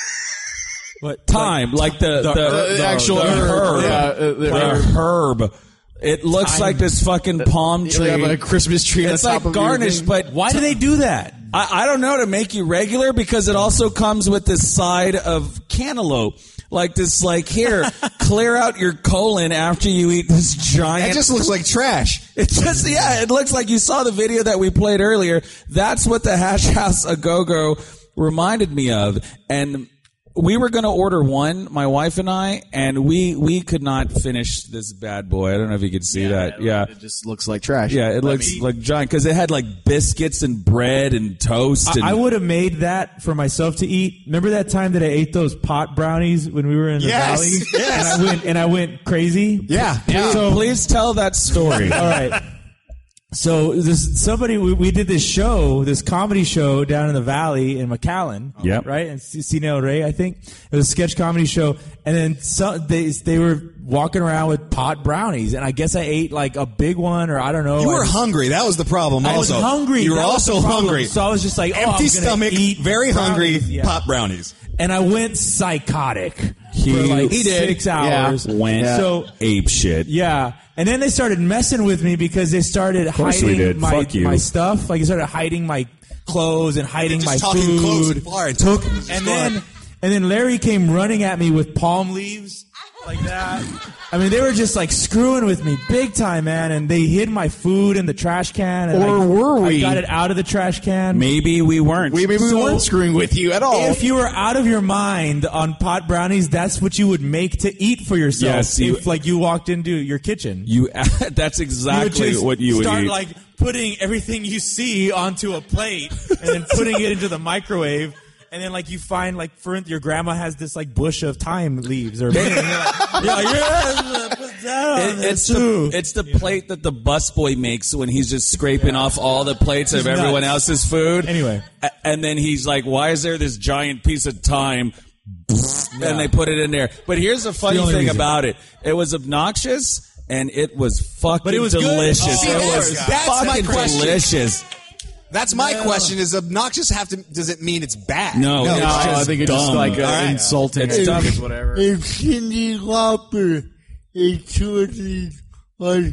But thyme, like, like the, the, the, the actual the herb. herb. Yeah, uh, the like herb. herb. It looks Thyme. like this fucking palm tree. You have a Christmas tree on It's the top like of your garnish, thing. but Why do they do that? I, I don't know, to make you regular, because it also comes with this side of cantaloupe. Like this, like, here, clear out your colon after you eat this giant. It just looks like trash. It just, yeah, it looks like you saw the video that we played earlier. That's what the Hash House A Go-Go reminded me of. And we were going to order one, my wife and I, and we, we could not finish this bad boy. I don't know if you could see that. Yeah. It just looks like trash. Yeah, it looks me- like giant because it had like biscuits and bread and toast. And I, I would have made that for myself to eat. Remember that time that I ate those pot brownies when we were in the Yes, valley? yes. And I went and I went crazy. Yeah. Please, So- please tell that story. All right. So this somebody we, we did this show, this comedy show down in the valley in McAllen, Yep. right? And Cine El Rey, I think it was a sketch comedy show, and then some, they they were walking around with pot brownies, and I guess I ate like a big one, or I don't know. You were I, hungry. That was the problem. I was Also, hungry. You were That was the also problem. hungry. So I was just like, oh, I'm empty gonna stomach, eat very hungry. brownies. Yeah. Pop brownies. And I went psychotic He- for like he did. six hours. Went So ape shit. yeah, and then they started messing with me because they started course we hiding did. my Fuck you. my stuff. Like they started hiding my clothes and hiding Just my talking food. close and far and took. And then and then Larry came running at me with palm leaves like that. I mean, they were just like screwing with me big time, man. And they hid my food in the trash can. And Or I, were we? I got it out of the trash can. Maybe we weren't. We maybe we So- weren't screwing with you at all. If you were out of your mind on pot brownies, that's what you would make to eat for yourself. Yes, you- if like you walked into your kitchen. You. That's You would exactly just what you would start eat. like putting everything you see onto a plate and then putting it into the microwave. And then, like, you find, like, for your grandma has this, like, bush of thyme leaves or something. You're like, yeah, yeah, put that on It- there, it's too. the it's the plate that the busboy makes when he's just scraping off all the plates of It's everyone nuts. else's food. Anyway. A- and then he's like, "Why is there this giant piece of thyme?" And they put it in there. But here's the funny only thing reason. about it: it was obnoxious and it was fucking But it was good. delicious. Oh, it see, was that's- that's my fucking question. delicious. That's my question. Is obnoxious have to? Does it mean it's bad? No, no, it's just I think it's just dumb. like uh, All right. insulting. It's I dumb. think it's whatever. If Cindy Lauper included like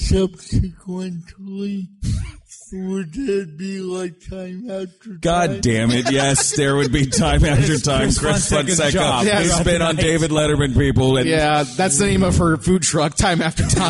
subsequently, would there be like time after time? God damn it! Yes, there would be time after time. Chris Chris Fonseca's Fonseca job. has Yeah. been on David Letterman, people. And Yeah, that's the name of her food truck. Time after time.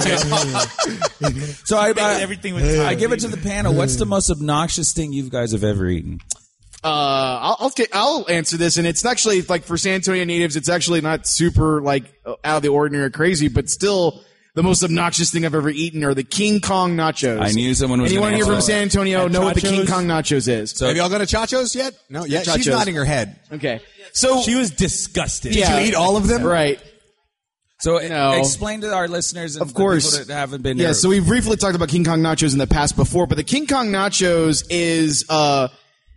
So I, I, Everything with I give it to the panel. What's the most obnoxious thing you guys have ever eaten? Uh, I'll I'll, ta- I'll answer this, and it's actually like for San Antonio natives, it's actually not super like out of the ordinary or crazy, but still the most obnoxious thing I've ever eaten are the King Kong nachos. I knew someone was Anyone gonna here from answer San Antonio And know what the King Chachos? Kong nachos is? So- Have y'all gone to Chacho's yet? No, yet. She's Chacho's. nodding her head. Okay, so She was disgusted. yeah, you eat all of them? Right. So No. explain to our listeners and Of course. the people that haven't been Yeah, here. so we briefly talked about King Kong nachos in the past before, but the King Kong nachos is uh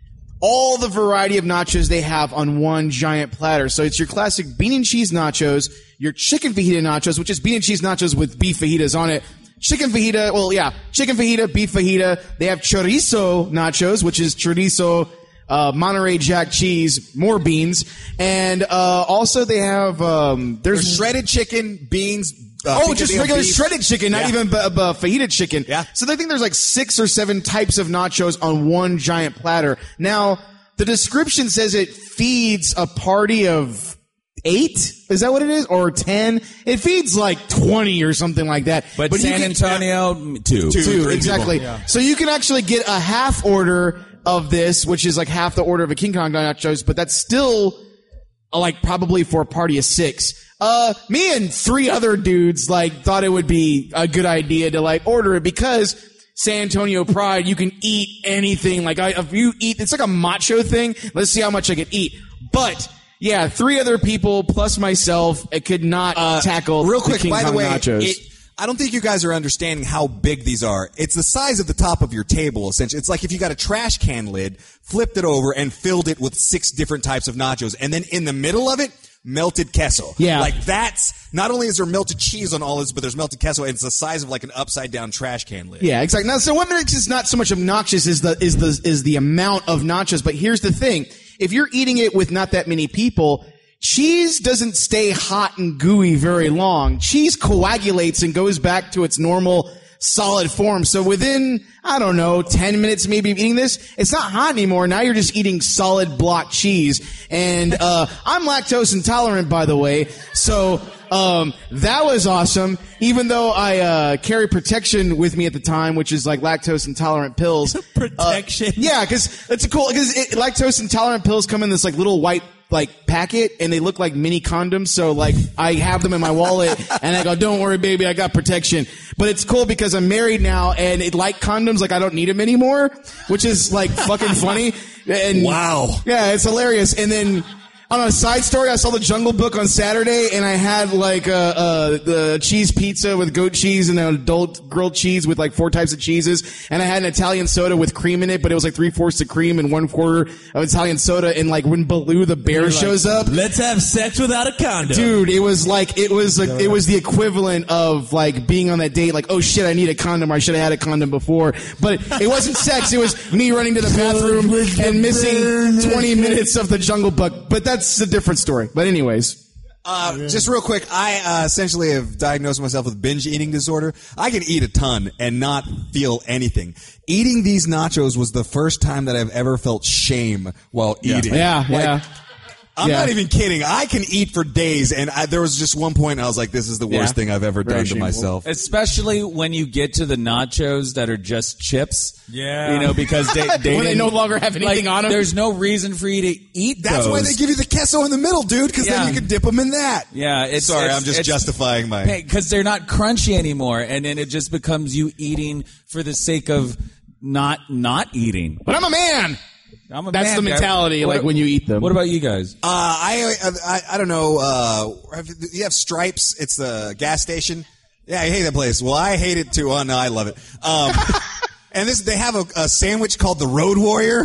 all the variety of nachos they have on one giant platter. So it's your classic bean and cheese nachos, your chicken fajita nachos, which is bean and cheese nachos with beef fajitas on it. Chicken fajita, well, yeah, chicken fajita, beef fajita. They have chorizo nachos, which is chorizo, uh, Monterey Jack cheese, more beans. And, uh, also they have, um, there's There's shredded chicken, beans. Uh, Oh, just picadillo regular beef. shredded chicken, not Yeah. even b- b- fajita chicken. Yeah. So I think there's like six or seven types of nachos on one giant platter. Now, the description says it feeds a party of eight. Is that what it is? Or ten? It feeds like twenty or something like that. but, you San can- Antonio, two. Two, three exactly. people. So you can actually get a half order of this, which is like half the order of a King Kong nachos, but that's still uh, like probably for a party of six. Uh, me and three other dudes like thought it would be a good idea to like order it because San Antonio Pride, you can eat anything. Like I, if you eat, it's like a macho thing. Let's see how much I can eat. But yeah, three other people plus myself, it could not uh, tackle Real the quick, King by Kong the way, nachos. it, I don't think you guys are understanding how big these are. It's the size of the top of your table, essentially. It's like if you got a trash can lid, flipped it over, and filled it with six different types of nachos. And then in the middle of it, melted queso. Yeah. Like that's, not only is there melted cheese on all this, but there's melted queso, and it's the size of like an upside down trash can lid. Yeah, exactly. Now, so what makes it not so much obnoxious is the is the is the amount of nachos. But here's the thing: if you're eating it with not that many people, cheese doesn't stay hot and gooey very long. Cheese coagulates and goes back to its normal solid form. So within, I don't know, ten minutes maybe of eating this, it's not hot anymore. Now you're just eating solid block cheese. And, uh, I'm lactose intolerant, by the way. So, um, that was awesome. Even though I, uh, carry protection with me at the time, which is like lactose intolerant pills. Protection? Uh, yeah, cause it's a cool, cause it, lactose intolerant pills come in this like little white, like packet, and they look like mini condoms. So like I have them in my wallet, and I go, "Don't worry, baby, I got protection." But it's cool because I'm married now, and it like condoms, like I don't need them anymore, which is like fucking funny. And Wow. yeah, it's hilarious. And then on a side story, I saw the Jungle Book on Saturday, and I had like uh, uh, the cheese pizza with goat cheese and an adult grilled cheese with like four types of cheeses, and I had an Italian soda with cream in it, but it was like three fourths of cream and one quarter of Italian soda. And like when Baloo the bear You're shows like, up, let's have sex without a condom. dude, it was like it was like, it was the equivalent of like being on that date. Like, oh shit, I need a condom. Or I should have had a condom before, but it wasn't sex. It was me running to the bathroom and missing twenty minutes of the Jungle Book. But that's a different story. But anyways. Uh, just real quick, I uh, essentially have diagnosed myself with binge eating disorder. I can eat a ton and not feel anything. Eating these nachos was the first time that I've ever felt shame while eating. Yeah, Like, yeah. I'm Yeah. not even kidding. I can eat for days, and I, there was just one point I was like, this is the worst Yeah. thing I've ever Very done to shameful. myself. Especially when you get to the nachos that are just chips. Yeah. You know, because they, they, When they didn't- no longer have anything like, on 'em. There's no reason for you to eat That's those. why they give you the queso in the middle, dude, because Yeah. then you can dip them in that. Yeah, it's Sorry, it's- I'm just it's- justifying my... because they're not crunchy anymore, and then it just becomes you eating for the sake of not not eating. But I'm a man. I'm a That's man, the guy. mentality, What- like when you eat them. What about you guys? Uh, I, I, I don't know, uh, have, you have Stripes, it's the gas station. Yeah, I hate that place. Well, I hate it too. Oh, no, I love it. Um, and this, they have a, a sandwich called the Road Warrior.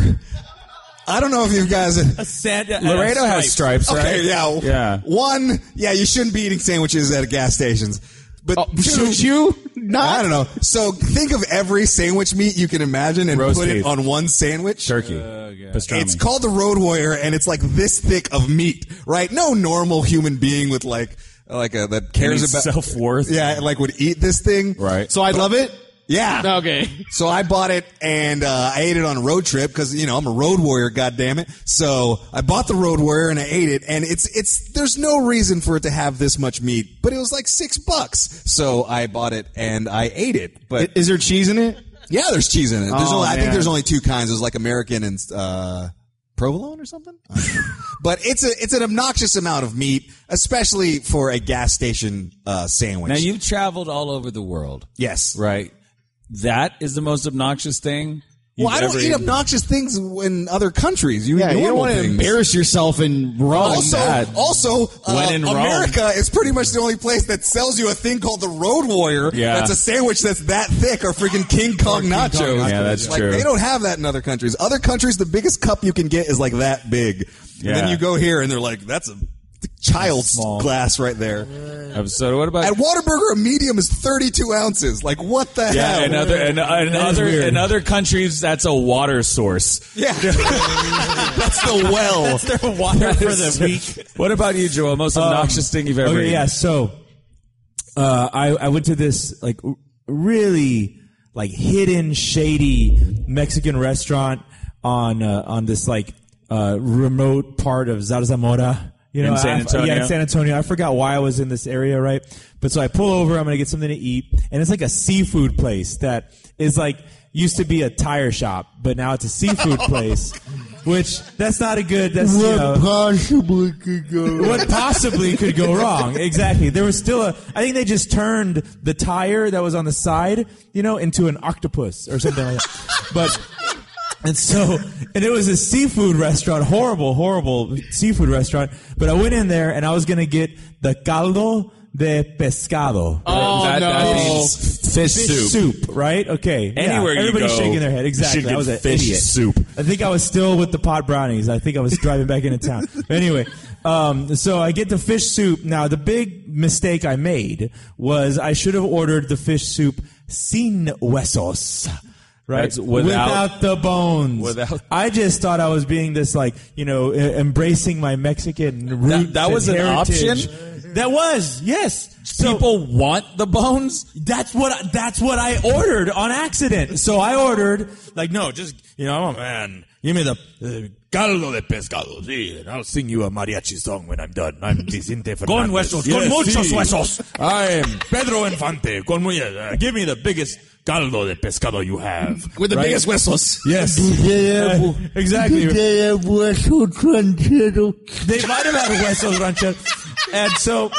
I don't know if you guys... A Santa, Laredo uh, has stripes, right? Okay, yeah. Yeah. One, yeah, you shouldn't be eating sandwiches at gas stations. But Oh, two, should you not? I don't know. So think of every sandwich meat you can imagine and Roast put beef. it on one sandwich. Turkey. Pastrami. It's called the Road Warrior, and it's like this thick of meat, right? No normal human being with like, like a, that cares Any about self-worth. Yeah, like would eat this thing, Right. So I'd love it? Yeah. Okay. So I bought it and uh, I ate it on a road trip because you know I'm a road warrior, goddammit. So I bought the Road Warrior and I ate it, and it's it's there's no reason for it to have this much meat, but it was like six bucks. So I bought it and I ate it. But Is there cheese in it? yeah, there's cheese in it. There's Oh, only, I think man. there's only two kinds. There's like American and uh, provolone or something. I don't know. But it's a it's an obnoxious amount of meat, especially for a gas station uh, sandwich. Now you've traveled all over the world, yes, right? That is the most obnoxious thing. Well, I don't ever eat eaten. obnoxious things in other countries. You Yeah, eat you don't normal want to things. embarrass yourself in Rome. Also, that. also, uh, When in Rome. America is pretty much the only place that sells you a thing called the Road Warrior. Yeah. That's a sandwich that's that thick, or freaking King Kong nachos. Yeah, that's like, true. They don't have that in other countries. Other countries, the biggest cup you can get is like that big. Yeah. And then you go here, and they're like, that's a child's Small. glass right there. So what about At Whataburger, a medium is thirty-two ounces. Like, what the yeah? hell? In other in, in other weird. in other countries, that's a water source. Yeah. That's the well. That's their water for the week. What about you, Joel? Most obnoxious thing you've ever Okay, eaten? yeah. So, uh, I I went to this like r- really like hidden, shady Mexican restaurant on uh, on this like uh, remote part of Zarzamora. You know, In San I- Antonio? yeah, in San Antonio. I forgot why I was in this area, right? But so I pull over. I'm gonna get something to eat, and it's like a seafood place that is like used to be a tire shop, but now it's a seafood place. Which that's not a good. That's you What know, possibly could go? what possibly could go wrong? Exactly. There was still a. I think they just turned the tire that was on the side, you know, into an octopus or something like that. But and so and it was a seafood restaurant, horrible, horrible seafood restaurant. But I went in there and I was gonna get the caldo de pescado. Oh, that, no. that means fish, Fish soup. soup, right? Okay. Yeah. Anywhere you Everybody's go, shaking their head. you Exactly. should I was get an fish idiot. soup. I think I was still with the pot brownies. I think I was driving back into town. But anyway, um, so I get the fish soup. Now, the big mistake I made was I should have ordered the fish soup sin huesos. Right, That's without- the bones. without- I just thought I was being this, like, you know, e- embracing my Mexican roots. that was and an heritage. option? That was, yes. So- People want the bones. that's what that's what I ordered on accident. So I ordered like no, just you know, oh man, give me the uh, caldo de pescado, sí, and I'll sing you a mariachi song when I'm done. I'm Vicente Fernandez. Con huesos, con muchos huesos. I'm Pedro Infante. Con muy, uh, give me the biggest caldo de pescado you have. With the Right? biggest whistles. Yes, Yeah, Uh, exactly. Did they have hueso ranchero? They might have had huesos ranchero. And so,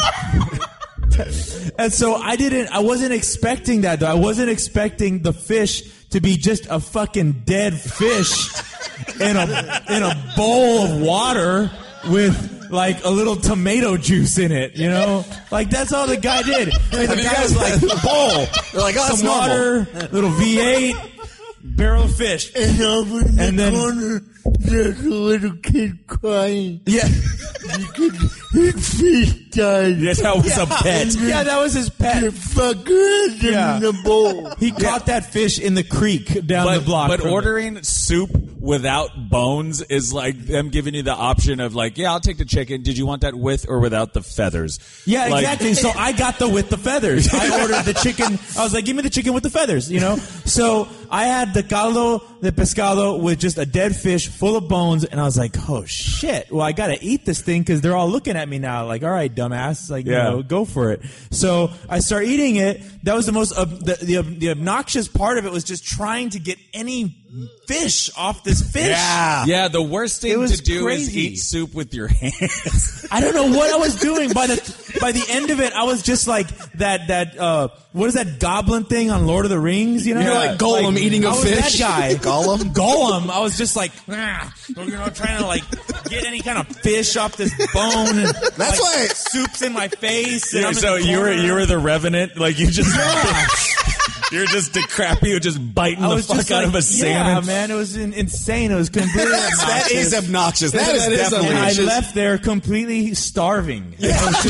and so I didn't, I wasn't expecting that though. I wasn't expecting the fish to be just a fucking dead fish in a, in a bowl of water with like a little tomato juice in it, you know? Like that's all the guy did. I mean, the guy was like, bowl, They're like, oh, that's some normal. water, little V eight, barrel of fish. And over in the And then- corner, there's a little kid crying Yeah. because his fish died. Yes, that was a pet. Yeah, that was his pet. The fucker had him Yeah. in the bowl. He caught that fish in the creek down But, the block. but from- ordering soup without bones is like them giving you the option of like, yeah, I'll take the chicken. Did you want that with or without the feathers? Yeah, Like- exactly. So I got the with the feathers. I ordered the chicken. I was like, give me the chicken with the feathers, you know? So I had the caldo de pescado with just a dead fish full of bones, and I was like, oh shit. Well, I gotta eat this thing because they're all looking at me now like, all right, dumbass, like, Yeah. you know, go for it. So I start eating it. That was the most, uh, the, the, the obnoxious part of it was just trying to get any fish off this fish. Yeah. Yeah, the worst It thing was to do crazy. is eat soup with your hands. I don't know what I was doing. By the by the end of it, I was just like that that uh what is that goblin thing on Lord of the Rings? You know, You're like Gollum eating a I was fish. That guy, Gollum? Gollum. I was just like, ah, you know, trying to like get any kind of fish off this bone. And, That's like, why- soup's in my face. And Yeah, I'm in so the you were corner. you were the revenant, like you just Yeah. you're just decrepit, you're just biting I the was fuck just out like, of a salmon. Yeah, man, it was in, insane. It was completely obnoxious. That is obnoxious. That is That is definitely. And I obnoxious. left there completely starving. I was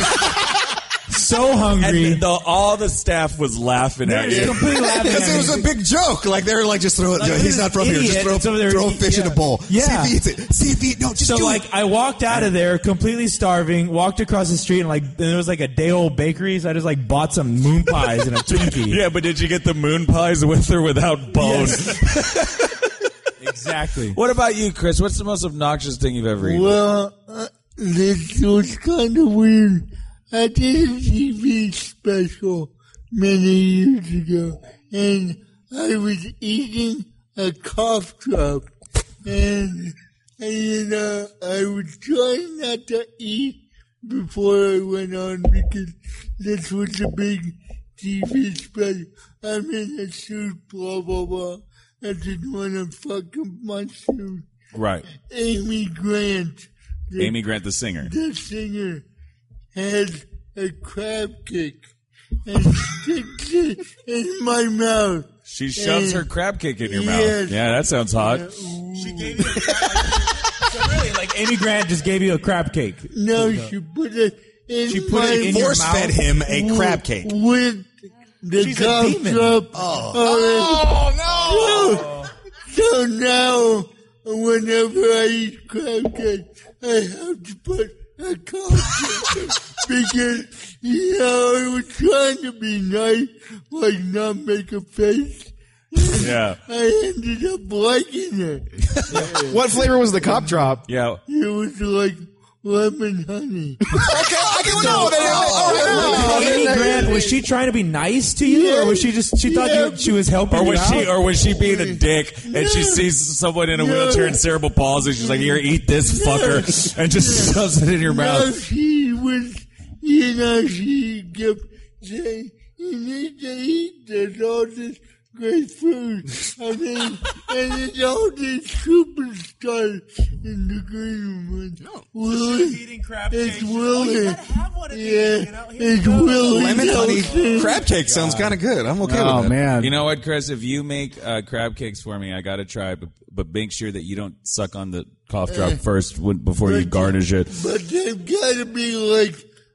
just so hungry. And the, all the staff was laughing at Just you. completely laughing Because at it was me. a big joke. Like they were like, just throw it. Like, He's this not from here. idiot Just throw, that's over there throw a eat- fish in yeah. a bowl. Yeah. See if he eats it. See if he. No, just So do like it. I walked out of there completely starving, walked across the street, and like and there was like a day old bakery, so I just like bought some moon pies and a Twinkie. Yeah, but did you get the moon pies with or without bones? Exactly. What about you, Chris? What's the most obnoxious thing you've ever eaten? Well, uh, this was kind of weird. I did a T V special many years ago, and I was eating a cough drop, and, and you know, I was trying not to eat before I went on because this was a big T V special. I'm in a suit, blah, blah, blah. I just want to fuck a mushroom. Right. Amy Grant. The, Amy Grant, the singer. The singer has a crab cake and sticks it in my mouth. She shoves and, her crab cake in your yes, mouth. Yeah, that sounds hot. Uh, She gave you a crab So really, like Amy Grant just gave you a crab cake. No, she put it in She put my it in your Force fed him a crab cake. with the She's a cough demon. drop. Oh, oh no! So, so now, whenever I eat crab cake, I have to put a cough drop because, you know, I was trying to be nice, like not make a face. Yeah. I ended up liking it. What flavor was the cop drop? Yeah. It was like lemon honey. okay, I can know Oh, that. Amy Grant, was she trying to be nice to you, or was she just she thought Yeah. you, she was helping Or you was out? she, or was she being a dick and she sees someone in a wheelchair and cerebral palsy? She's like, "Here, eat this fucker," and just shoves it in your No, mouth. she was, you know, she kept saying, you need to eat this, all this great food. And then, and then all these superstars in the green room. No. Willie, eating crab it's cakes. Willie. Oh, you gotta have one of these, Yeah, you know? Here it's you go. Willie. Lemon honey Nelson. crab cake sounds kind of good. I'm okay Oh with that. man. You know what, Chris? If you make uh, crab cakes for me, I gotta try, but, but make sure that you don't suck on the cough drop first when, before you garnish it. But they've got to be like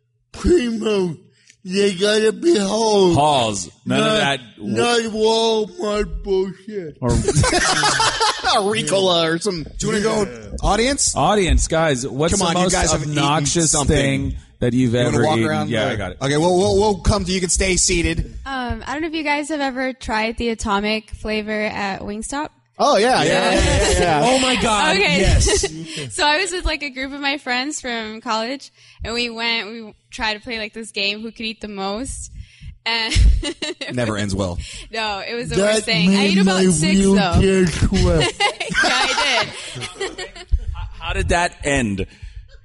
primo. They got to be whole. Halls, none not, of that. Not Walmart bullshit. Or Ricola or some. Do you want to go audience? Audience, guys, what's Come the on, you most guys have eaten obnoxious something. thing that you've You want ever to walk eaten? around? Yeah, I got it. Okay, well, we'll we'll come to you. You can stay seated. Um, I don't know if you guys have ever tried the atomic flavor at Wingstop. Oh yeah, yeah, yeah, yeah. yeah. Oh my God! Okay. Yes. So I was with like a group of my friends from college, and we went. We tried to play like this game: who could eat the most. And Never ends well. no, it was the That worst thing. I made ate about my six though. wheelchair sweat. Yeah, I did. How did that end? And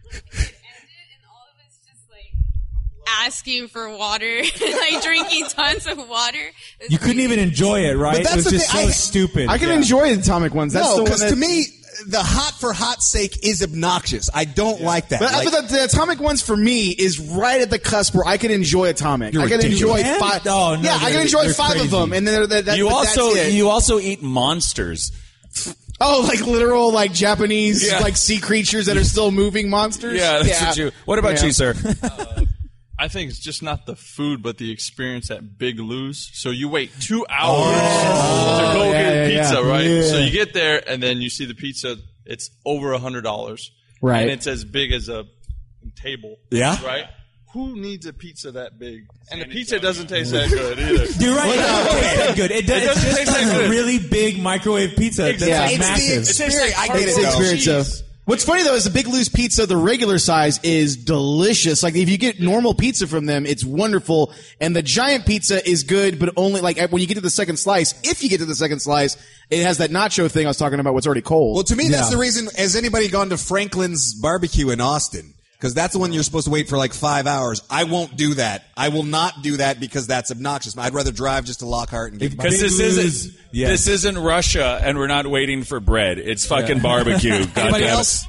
all of us just like asking for water, like drinking tons of water. It was You couldn't even enjoy it, right? But that's it was the just thing, so I- stupid. I can Yeah. enjoy the atomic ones. That's no, the one because that, to me, the hot for hot sake is obnoxious. I don't like that. But, Like- but the, the atomic ones for me is right at the cusp where I can enjoy atomic. You're I can ridiculous. enjoy Man? five. Oh, no, yeah, I can they're- enjoy they're five crazy. of them, and then they're- that, that, You but also that's it. you also eat monsters. oh, like literal like Japanese Yeah. like sea creatures that are still moving monsters. Yeah, that's what you. What about Yeah. you, sir? I think it's just not the food, but the experience at Big Lou's. So you wait two hours to go yeah, get yeah, pizza, yeah. right? Yeah. So you get there, and then you see the pizza. It's over a hundred dollars, Right. And it's as big as a table, Yeah? right? Who needs a pizza that big? And the pizza doesn't taste that good either. You're right. It doesn't taste that good. It, does, It doesn't it's taste just that a good. really big microwave pizza that's Yeah. like It's the massive. experience. I get it. It's the though. experience of. What's funny though is the Big Lou's pizza, the regular size, is delicious. Like if you get normal pizza from them, it's wonderful. And the giant pizza is good, but only like when you get to the second slice. If you get to the second slice, it has that nacho thing I was talking about. What's already cold. Well, to me, that's Yeah. the reason. Has anybody gone to Franklin's Barbecue in Austin? Because that's the one you're supposed to wait for like five hours. I won't do that. I will not do that because that's obnoxious. I'd rather drive just to Lockhart and get Because this Lou's, isn't yes. this isn't Russia, and we're not waiting for bread. It's fucking barbecue. God Anybody damn it. else?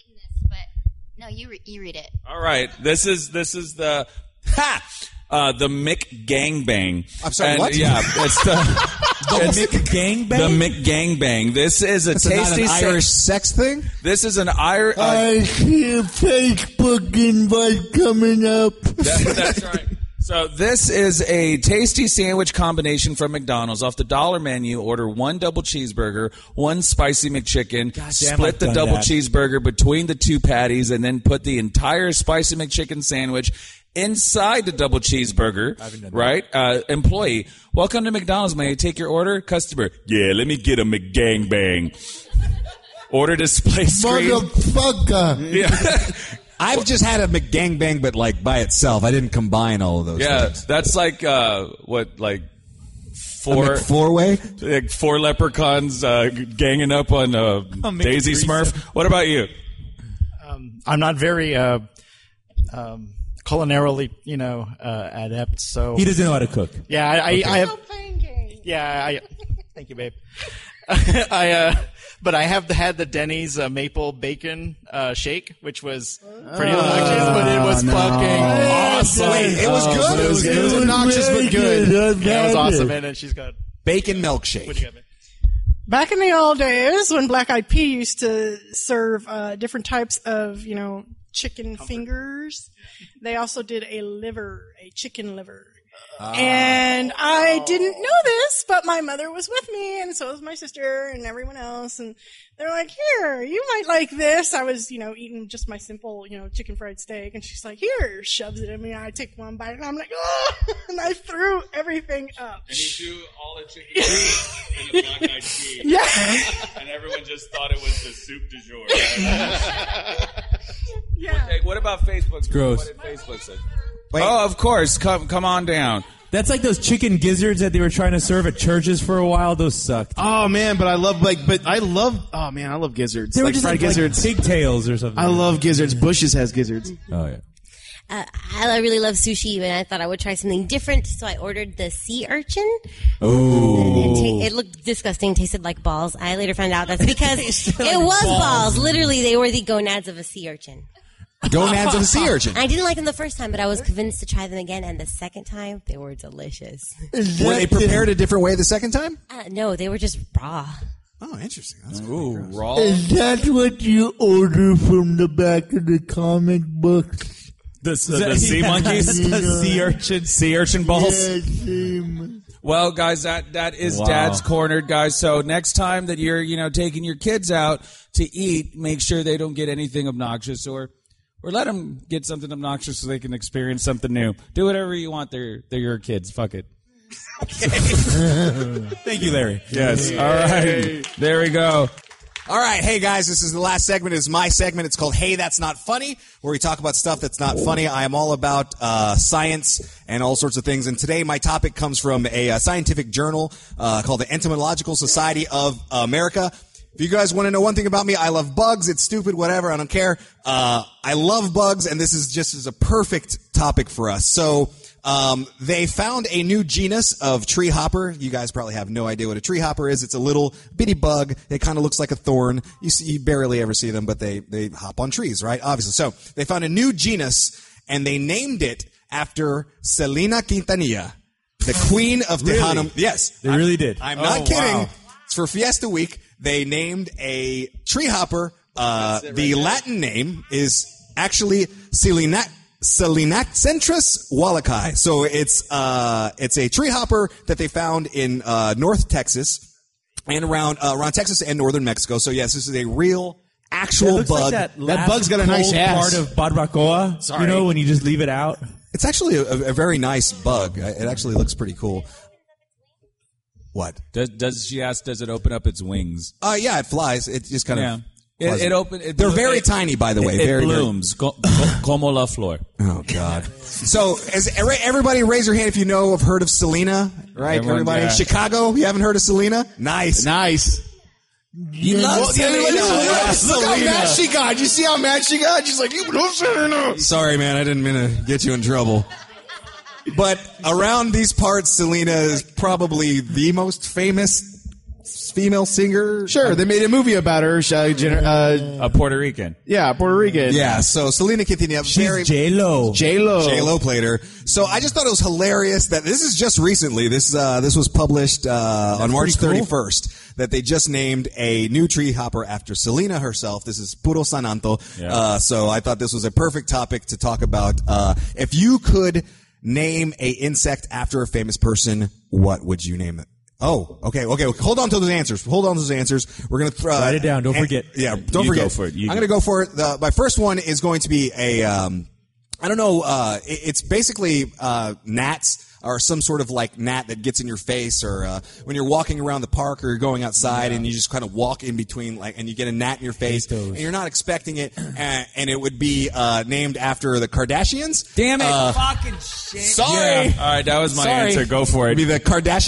No, you re- you read it. All right, this is this is the ha uh, the Mick Gangbang. I'm sorry, And, what? Yeah, it's the The it's Mick Gangbang? The Mick Gangbang. This is a That's not tasty an sa- Irish sex thing? This is an Irish. Uh, I see a Facebook invite coming up. that- that's right. So this is a tasty sandwich combination from McDonald's. Off the dollar menu, order one double cheeseburger, one spicy McChicken, damn, split I've the done double that. cheeseburger between the two patties, and then put the entire spicy McChicken sandwich inside the double cheeseburger. Right? Uh, employee, welcome to McDonald's. May I take your order? Customer, yeah, let me get a McGangbang. Order display screen. Motherfucker. Yeah. I've just had a McGangbang, but like by itself. I didn't combine all of those Yeah, things. that's like uh, what, like four Four way? like four leprechauns uh, ganging up on uh, Daisy Smurf. What about you? Um, I'm not very uh, um, culinarily, you know, uh, adept. So He doesn't know how to cook. yeah, I, I, I have. Yeah, I. Thank you, babe. I uh, but I have had the Denny's uh, maple bacon uh, shake, which was pretty Oh, obnoxious, but it was no. fucking awesome. Wait, it was Oh, good? It was, it was obnoxious but good. Yeah, it was awesome, and then she's got bacon milkshake. What do you got, man? Back in the old days, when Black Eyed Pea used to serve uh, different types of, you know, chicken fingers, they also did a liver, a chicken liver. And I didn't know this, but my mother was with me, and so was my sister and everyone else. And they're like, "Here, you might like this." I was, you know, eating just my simple, you know, chicken fried steak, and she's like, "Here," shoves it in me. I take one bite, and I'm like, "Oh!" And I threw everything up. And you threw all the chicken in the Black Eyed Pea. Yeah. And everyone just thought it was the soup du jour. Yeah. Hey, what about Facebook? gross. What did Facebook say? Oh, of course. Come, come on down. That's like those chicken gizzards that they were trying to serve at churches for a while. Those sucked. Oh man, but I love like, but I love. Oh man, I love gizzards. They were like just fried like, gizzards. like pigtails or something. I love gizzards. Bush's has gizzards. Oh yeah. Uh, I really love sushi, and I thought I would try something different, so I ordered the sea urchin. Oh. It, ta- it looked disgusting, tasted like balls. I later found out that's because it was balls. balls. Literally, they were the gonads of a sea urchin. Gonads of a sea urchin. I didn't like them the first time, but I was convinced to try them again, and the second time, they were delicious. Were they prepared a different way the second time? Uh, no, they were just raw. Oh, interesting. That's Ooh, raw. Is that what you order from the back of the comic books? The, the, the sea monkeys? The sea urchin. Sea urchin balls? Yeah, same. Well, guys, that, that is Wow. Dad's Cornered, guys. So next time that you're, you know, taking your kids out to eat, make sure they don't get anything obnoxious, or or let them get something obnoxious so they can experience something new. Do whatever you want. They're, they're your kids. Fuck it. Thank you, Larry. Yes. All right. There we go. All right, hey guys, this is the last segment. It's my segment. It's called Hey, That's Not Funny, where we talk about stuff that's not funny. I am all about uh, science and all sorts of things. And today my topic comes from a, uh scientific journal uh, called the Entomological Society of America. If you guys want to know one thing about me, I love bugs. It's stupid, whatever. I don't care. Uh, I love bugs, and this is just is a perfect topic for us. So um, they found a new genus of tree hopper. You guys probably have no idea what a tree hopper is. It's a little bitty bug. It kind of looks like a thorn. You see, you barely ever see them, but they they hop on trees, right? Obviously. So they found a new genus, and they named it after Selena Quintanilla, the queen of Really? Tejano. Yes, They really did. I'm Oh, not kidding. wow. It's for Fiesta Week. They named a tree hopper. Uh, the Latin name is actually Selena, Selenacentris wallachi. So it's uh, it's a tree hopper that they found in uh, North Texas and around uh, around Texas and northern Mexico. So yes, this is a real actual It looks bug. like that, last bug's got a nice cold ass. part of barbacoa. Sorry. You know, when you just leave it out. It's actually a, a very nice bug. It actually looks pretty cool. What? Does, does she ask? Does it open up its wings? Uh, yeah, it flies. It just kind Yeah. of. It, flies. it open. It, They're very it, tiny, by the way. It, it very, very- blooms co- co- como la flor. Oh God! So, as everybody, raise your hand if you know have heard of Selena, right? Everyone, everybody, yeah. Chicago, you haven't heard of Selena? Nice, Nice. You love Well, yeah, Selena. look, look, You love look how Selena. mad she got. You see how mad she got? She's like, you love Selena. Sorry, man, I didn't mean to get you in trouble. But around these parts, Selena is probably the most famous female singer. Sure, they made a movie about her. Uh, uh, A Puerto Rican. yeah, Puerto Rican. Yeah, so Selena Quintanilla, very She's J-Lo. J-Lo. J-Lo played her. So I just thought it was hilarious that this is just recently. This uh, this was published uh, on March pretty cool. thirty-first. That they just named a new tree hopper after Selena herself. This is Puro Sananto. Yeah. Uh, so I thought this was a perfect topic to talk about. Uh, if you could name a insect after a famous person, what would you name it? Oh, okay, okay. Hold on to those answers. Hold on to those answers. We're gonna throw, Write it down. Don't and- forget. Yeah, don't You forget. go for it. You I'm go. gonna go for it. The, my first one is going to be a. Um, I don't know. Uh, it, it's basically uh, gnats or some sort of like gnat that gets in your face, or uh, when you're walking around the park or you're going outside and you just kind of walk in between, like, and you get a gnat in your face, and you're not expecting it, and, and it would be uh, named after the Kardashians. Damn it! Uh, Fucking shit. sorry. Yeah. All right, that was my Sorry. answer. Go for It'd it. be the Kardashian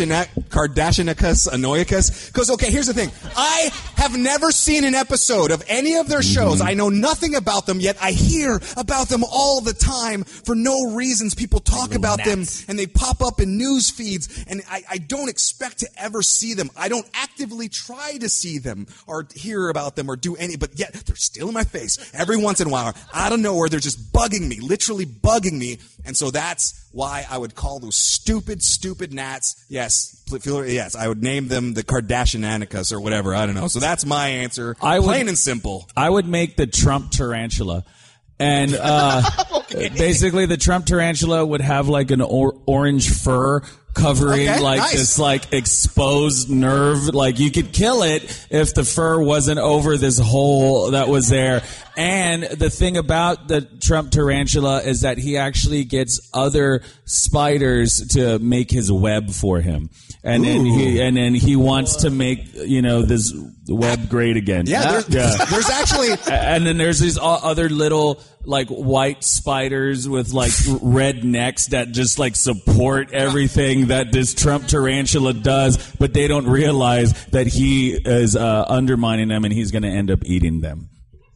Kardashianicus Anoicus. Because, okay, here's the thing. I have never seen an episode of any of their shows. I know nothing about them, yet I hear about them all the time for no reasons. People talk about them, and they pop up in news feeds, and I, I don't expect to ever see them. I don't actively try to see them or hear about them or do any, but yet they're still in my face every once in a while. Out of nowhere, they're just bugging me, literally bugging me. And so that's why I would call those stupid, stupid gnats. Yes, yes, I would name them the Kardashianicus or whatever. I don't know. So that's my answer. I would, plain and simple. I would make the Trump tarantula. And uh, okay. basically, the Trump tarantula would have like an or- orange fur covering okay, like nice. this like exposed nerve. Like you could kill it if the fur wasn't over this hole that was there. And the thing about the Trump tarantula is that he actually gets other spiders to make his web for him. And then he and then he wants to make, you know, this web great again. Yeah, there's, yeah. there's actually, and then there's these other little like white spiders with like red necks that just like support everything that this Trump tarantula does, but they don't realize that he is uh, undermining them and he's going to end up eating them.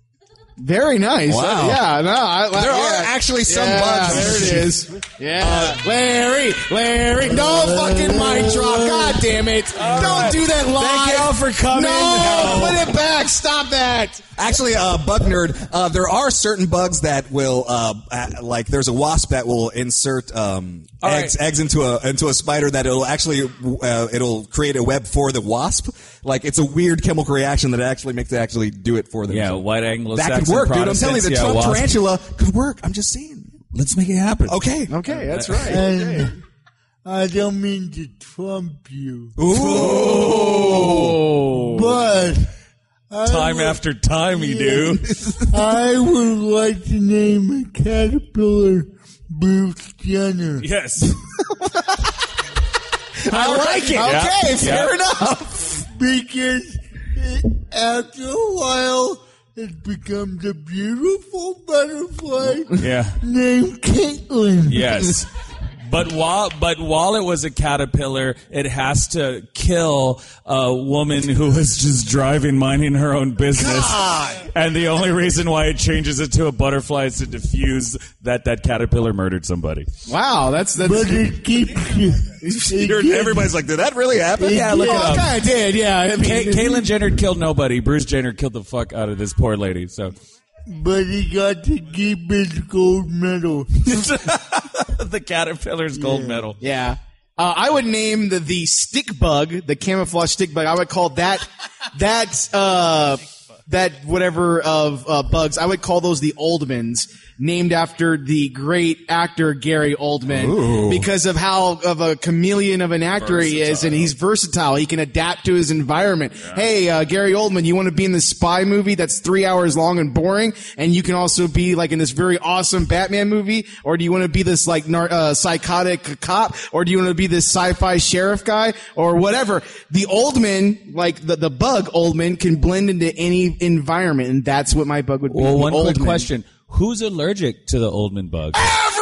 Very nice. Wow. Uh, yeah, no, I, there yeah. are actually some yeah, bugs. There it is. Yeah. Uh, Larry, Larry, no fucking mic drop. God damn it. All Don't right. do that live. Thank y'all for coming. No, no, put it back. Stop that. Actually, uh, Bug Nerd, uh, there are certain bugs that will, uh, like, there's a wasp that will insert um, eggs right. eggs into a into a spider that it'll actually uh, it'll create a web for the wasp. Like, it's a weird chemical reaction that actually makes it actually do it for them. Yeah, so white Anglo-Saxon that could work, dude. I'm telling you, the yeah, Trump wasp. tarantula could work. I'm just saying. Let's make it happen. Okay. Okay, that's right. And okay. I don't mean to trump you. Ooh. But time would, after time you do. I would like to name a caterpillar Bruce Jenner. Yes. I like it. Okay, yeah. fair yeah. enough. Because after a while, it becomes a beautiful butterfly yeah. named Caitlin. Yes. But while but while it was a caterpillar, it has to kill a woman who was just driving, minding her own business. God. And the only reason why it changes it to a butterfly is to diffuse that that caterpillar murdered somebody. Wow, that's that's. But it keeps you. It everybody's like, did that really happen? It Yeah, look did. it up. I kind of did, yeah. I mean, Ka- Caitlyn Jenner killed nobody. Bruce Jenner killed the fuck out of this poor lady. So. But he got to keep his gold medal. The caterpillar's gold medal. Yeah. Uh, I would name the, the stick bug, the camouflage stick bug. I would call that, that, uh, that whatever of, uh, bugs. I would call those the Oldmans, named after the great actor Gary Oldman. Ooh. Because of how of a chameleon of an actor versatile. he is, and he's versatile. He can adapt to his environment. Yeah. Hey, uh, Gary Oldman, you want to be in this spy movie that's three hours long and boring, and you can also be like in this very awesome Batman movie, or do you want to be this like nar- uh, psychotic cop, or do you want to be this sci-fi sheriff guy, or whatever? The Oldman, like the the bug Oldman, can blend into any environment, and that's what my bug would be. Well, one quick Oldman. question. Who's allergic to the Oldman bug?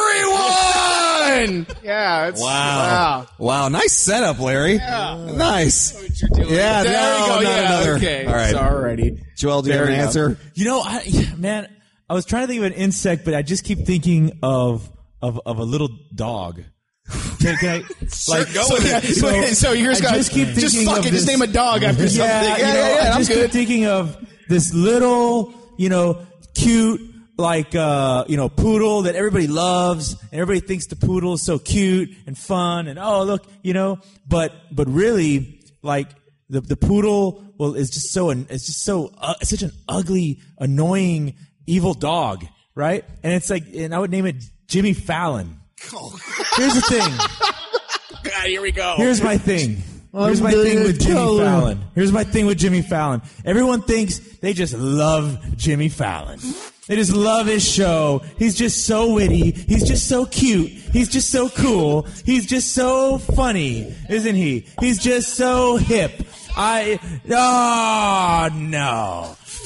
Everyone! Yeah, it's, wow. wow. Wow, nice setup, Larry. Yeah. Nice. What you're doing. Yeah, there no, you go. not Yeah, another. okay. All right. Alrighty. Joel, do you have an answer? You know, I, man, I was trying to think of an insect, but I just keep thinking of of, of a little dog. Can, can I, like, go so, with yeah, it. so, So, so you're just, I gonna, just keep just thinking fuck of it. Just this- name a dog after something. Yeah, Yeah, you know, yeah, yeah. I I'm just keep good. thinking of this little, you know, cute, like, uh, you know, poodle that everybody loves, and everybody thinks the poodle is so cute and fun, and oh, look, you know, but, but really, like, the, the poodle, well, is just so, it's just so, uh, it's such an ugly, annoying, evil dog, right? And it's like, and I would name it Jimmy Fallon. Here's the thing. God, here we go. Here's my thing. Here's my thing with Jimmy Fallon. Here's my thing with Jimmy Fallon. Everyone thinks they just love Jimmy Fallon. They just love his show. He's just so witty. He's just so cute. He's just so cool. He's just so funny, isn't he? He's just so hip. I, oh, no.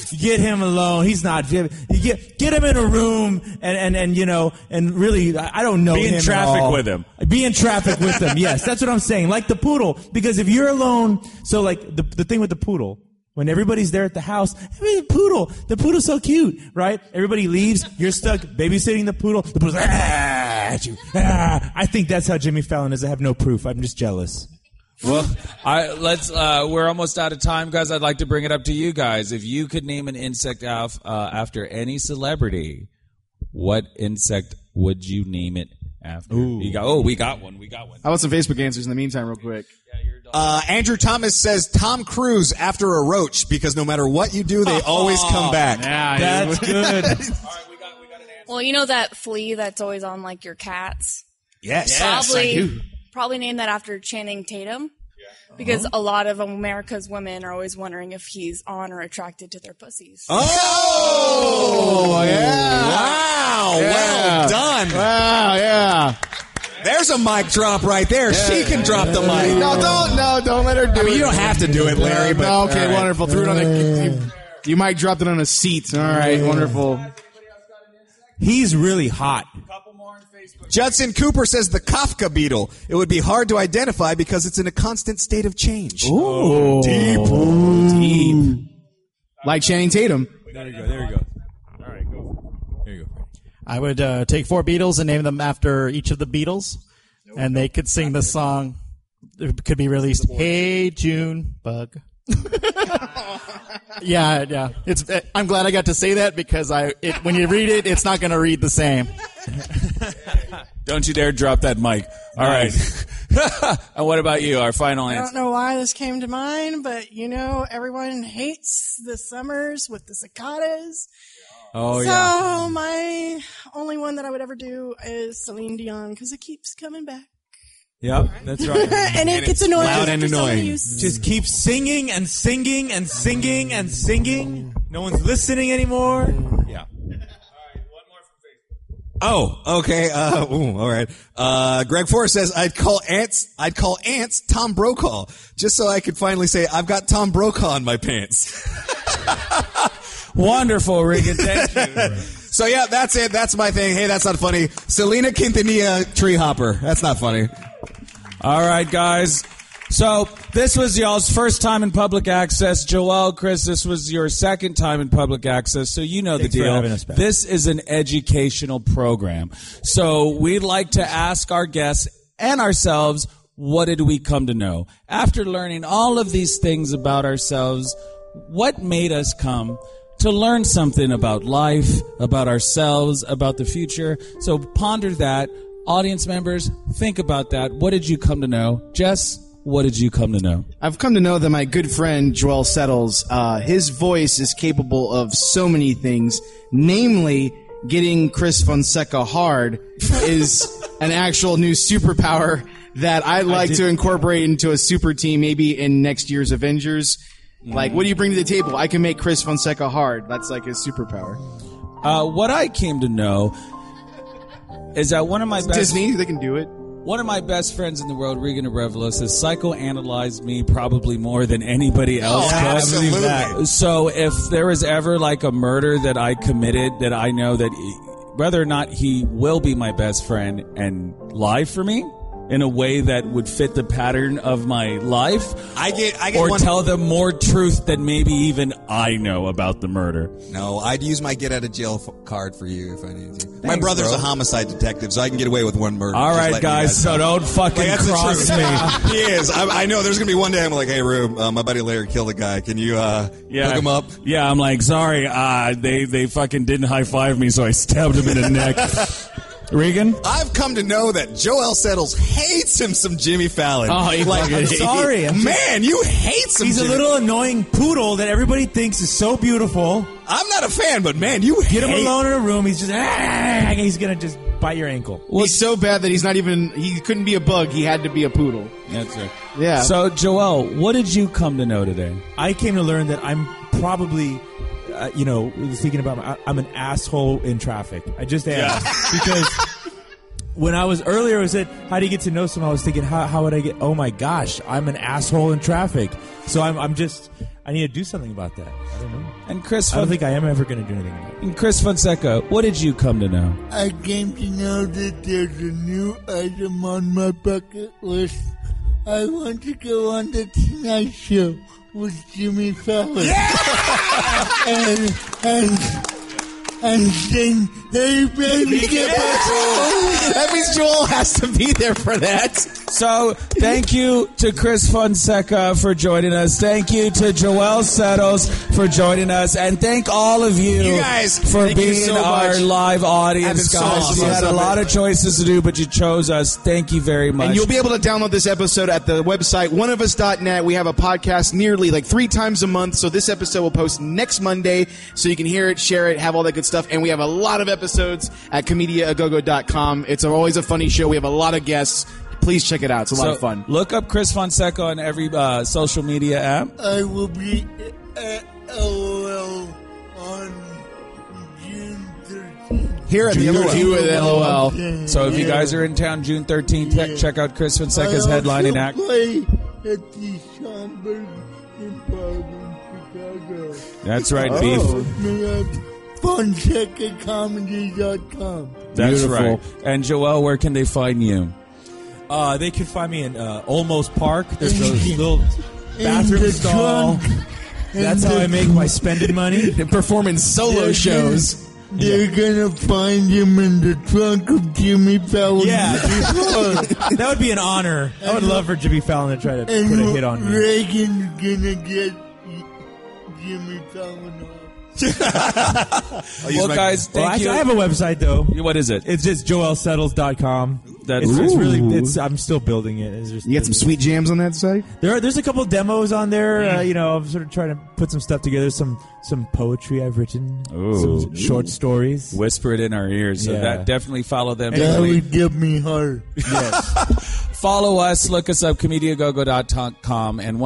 get him alone. He's not. You get get him in a room and and, and you know and really, I don't know. Be in him traffic at all. with him. Be in traffic with him. Yes, that's what I'm saying. Like the poodle, because if you're alone, so like the the thing with the poodle. When everybody's there at the house, I mean, the poodle, the poodle's so cute, right? Everybody leaves, you're stuck babysitting the poodle, the poodle's like, ah, at you. Ah. I think that's how Jimmy Fallon is. I have no proof. I'm just jealous. Well, I, let's, uh, we're almost out of time, guys. I'd like to bring it up to you guys. If you could name an insect af, uh, after any celebrity, what insect would you name it after? Ooh. You got, oh, we got one. We got one. How about some Facebook answers in the meantime, real quick? Uh, Andrew Thomas says Tom Cruise after a roach because no matter what you do, they always come back. Yeah, That's good. Well, you know that flea that's always on like your cats? Yes. Probably, Yes, I do. probably name that after Channing Tatum. Because a lot of America's women are always wondering if he's on or attracted to their pussies. Oh, yeah. Wow. Yeah. Well done. Wow, yeah. There's a mic drop right there. She can drop the mic. No, don't, no, don't let her do I mean, it. you don't have to do it, Larry, but. No, okay, all right. wonderful. Threw it on a, you, you might drop it on a seat. All right, wonderful. He's really hot. Judson Cooper says the Kafka beetle. It would be hard to identify because it's in a constant state of change. Ooh. Deep. Deep. Like Channing Tatum. There you go. There you go. All right, go. There you go. I would uh, take four Beatles and name them after each of the Beatles, and they could sing the song. It could be released. Hey June Bug. yeah, yeah. It's. I'm glad I got to say that because I. It, when you read it, it's not going to read the same. Don't you dare drop that mic. All right. And what about you? Our final I answer. don't know why this came to mind, but you know, everyone hates the summers with the cicadas. Oh, so yeah. my only one that I would ever do is Celine Dion because it keeps coming back. Yep, that's right. And it gets annoying. Loud and for some of annoying. you. Just keep singing and singing and singing and singing. No one's listening anymore. Yeah. Oh, okay. Uh, ooh, all right. Uh, Greg Forrest says I'd call ants. I'd call ants Tom Brokaw just so I could finally say I've got Tom Brokaw in my pants. Wonderful, Regan. Thank you. So yeah, that's it. That's my thing. Hey, that's not funny. Selena Quintanilla tree hopper. That's not funny. All right, guys. So this was y'all's first time in public access. Joel, Chris, this was your second time in public access, so you know Thanks the for deal. having us back. This is an educational program. So we'd like to ask our guests and ourselves, what did we come to know? After learning all of these things about ourselves, what made us come to learn something about life, about ourselves, about the future? So ponder that. Audience members, think about that. What did you come to know? Jess, what did you come to know? I've come to know that my good friend Joel Settles, uh, his voice is capable of so many things, namely getting Chris Fonseca hard is an actual new superpower that I'd like to incorporate into a super team maybe in next year's Avengers. Like, what do you bring to the table? I can make Chris Fonseca hard. That's like his superpower. Uh, what I came to know is that one of my best... Disney, they can do it. One of my best friends in the world, Regan Arevalos, has psychoanalyzed me probably more than anybody else Oh, could. absolutely. That. So if there was ever like a murder that I committed that I know that he, whether or not he will be my best friend and lie for me in a way that would fit the pattern of my life, I get, I get or one. tell them more truth than maybe even I know about the murder. No, I'd use my get out of jail f- card for you if I needed to. my Thanks, brother's bro. a homicide detective, so I can get away with one murder. All Just right, letting you guys, so know. don't fucking Like, that's the cross truth. me. He is. I, I know. There's gonna be one day I'm like, hey, Rube, uh, my buddy Larry killed a guy. Can you uh, Yeah. hook him up? Yeah, I'm like, sorry, uh, they, they fucking didn't high five me, so I stabbed him in the neck. Regan? I've come to know that Joel Settles hates him some Jimmy Fallon. Oh, he like, fucking- I'm sorry. I'm man, you hate some. He's Jimmy. a little annoying poodle that everybody thinks is so beautiful. I'm not a fan, but man, you Get him hate- alone in a room. He's just, ah, he's gonna just bite your ankle. He's so bad that he's not even, he couldn't be a bug. He had to be a poodle. That's it. Yeah. So, Joel, what did you come to know today? I came to learn that I'm probably, uh, you know, thinking about, my, I'm an asshole in traffic. I just am. Yeah. Because when I was earlier, I said, how do you get to know someone? I was thinking, how, how would I get, oh my gosh, I'm an asshole in traffic. So I'm, I'm just, I need to do something about that. I don't know. And Chris, I don't Fon- think I am ever going to do anything about it. and Chris Fonseca, what did you come to know? I came to know that there's a new item on my bucket list. I want to go on the Tonight Show with Jimmy Fallon. Yeah! and, and, and sing, hey baby, get back home. That means Joel has to be there for that. So, thank you to Chris Fonseca for joining us. Thank you to Joel Settles for joining us. And thank all of you, You guys, for thank you being so our much. live audience, Having so guys. much You had a fun. lot of choices to do, but you chose us. Thank you very much. And you'll be able to download this episode at the website one of us dot net. We have a podcast nearly like three times a month. So this episode will post next Monday so you can hear it, share it, have all that good stuff. And we have a lot of episodes at comedia a go go dot com. It's always a funny show. We have a lot of guests. Please check it out. It's a lot So, of fun. Look up Chris Fonseca on every uh, social media app. I will be at L O L on June thirteenth. Here at the June L O L. thirteenth at L O L. So if you guys are in town June thirteenth, Yeah. check out Chris Fonseca's I headlining also act. play at the Schomburg Improv in Chicago. That's right, Oh. Beef. Check me out, fonseca comedy dot com. That's Beautiful. right. And Joel, where can they find you? Uh, they can find me in uh, Olmos Park. There's those little bathroom the stall. trunk. That's In how the I make my spending money. Performing solo They're shows. Gonna, they're gonna find him in the trunk of Jimmy Fallon. Yeah, that would be an honor. I would love for Jimmy Fallon to try to and put a hit on me. Reagan's gonna get Jimmy Fallon off. Well, guys, Well, thank actually, you. I have a website though. What is it? It's just joel settles dot com. That's- it's, it's really. Ooh. It's, I'm still building it. It's just, You got some sweet jams on that site? There are, there's a couple demos on there. Uh, you know, I'm sort of trying to put some stuff together. Some some poetry I've written. Ooh. Some short stories. Whisper it in our ears. So Yeah. that definitely follow them. That Definitely. would get me hard. Yes. Follow us. Look us up, comedia go go dot com. And